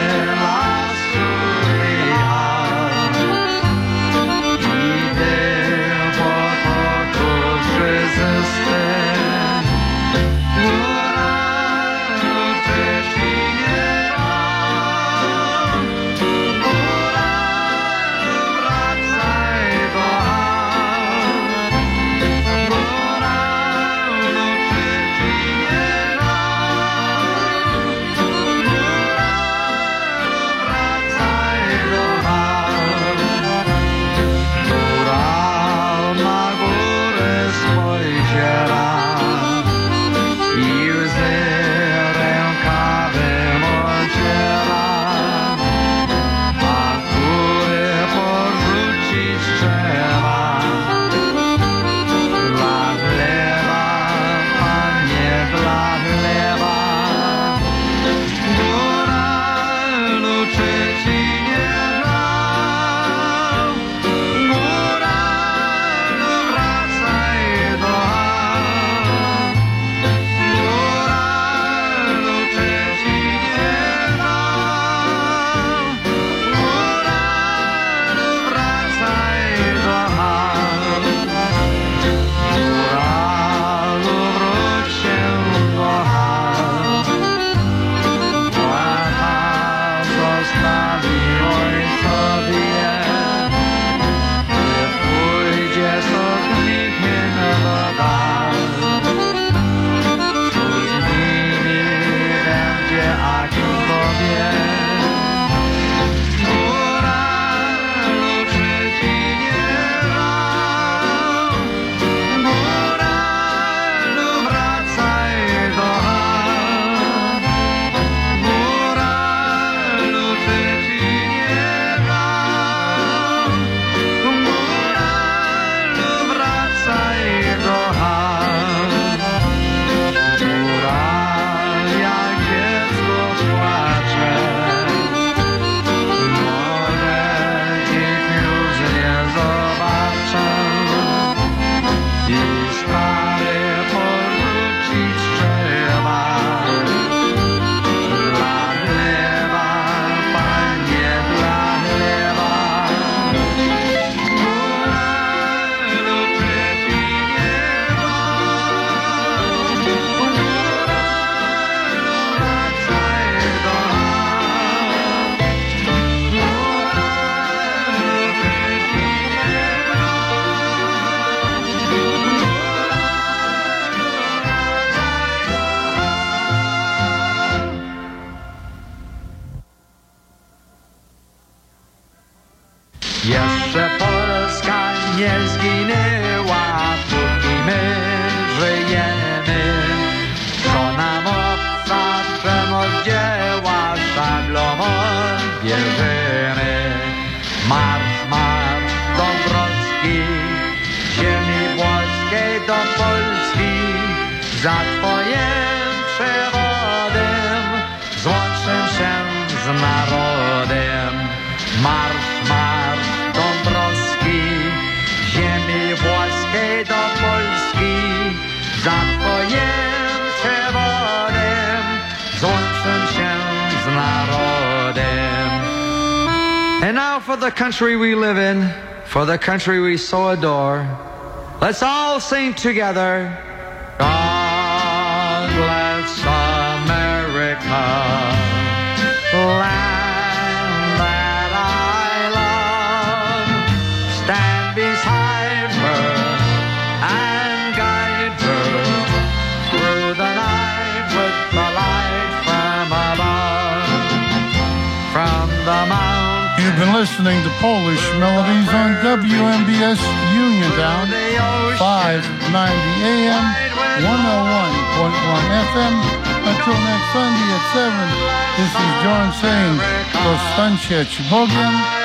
Jeszcze Polska nie zginęła, póki my żyjemy. Co nam obca przemoc dzieła, szablą odbierzemy. Marsz, marsz Dąbrowski, ziemi włoskiej do Polski, za twoim przewodem złączę się z narodem. Marsz, marsz Dąbrowski, ziemi włoskiej do Polski, za twoim przewodem złączę się z narodem. And now for the country we live in, for the country we so adore, let's all sing together. God bless America, land that I love. Stand beside her and guide her through the night with the light from above. From the mountain. You've been listening to Polish Melodies on W M B S Uniontown, five ninety A M, one oh one point one F M. Until next Sunday at seven, this is John saying, Dostańcie Bogiem.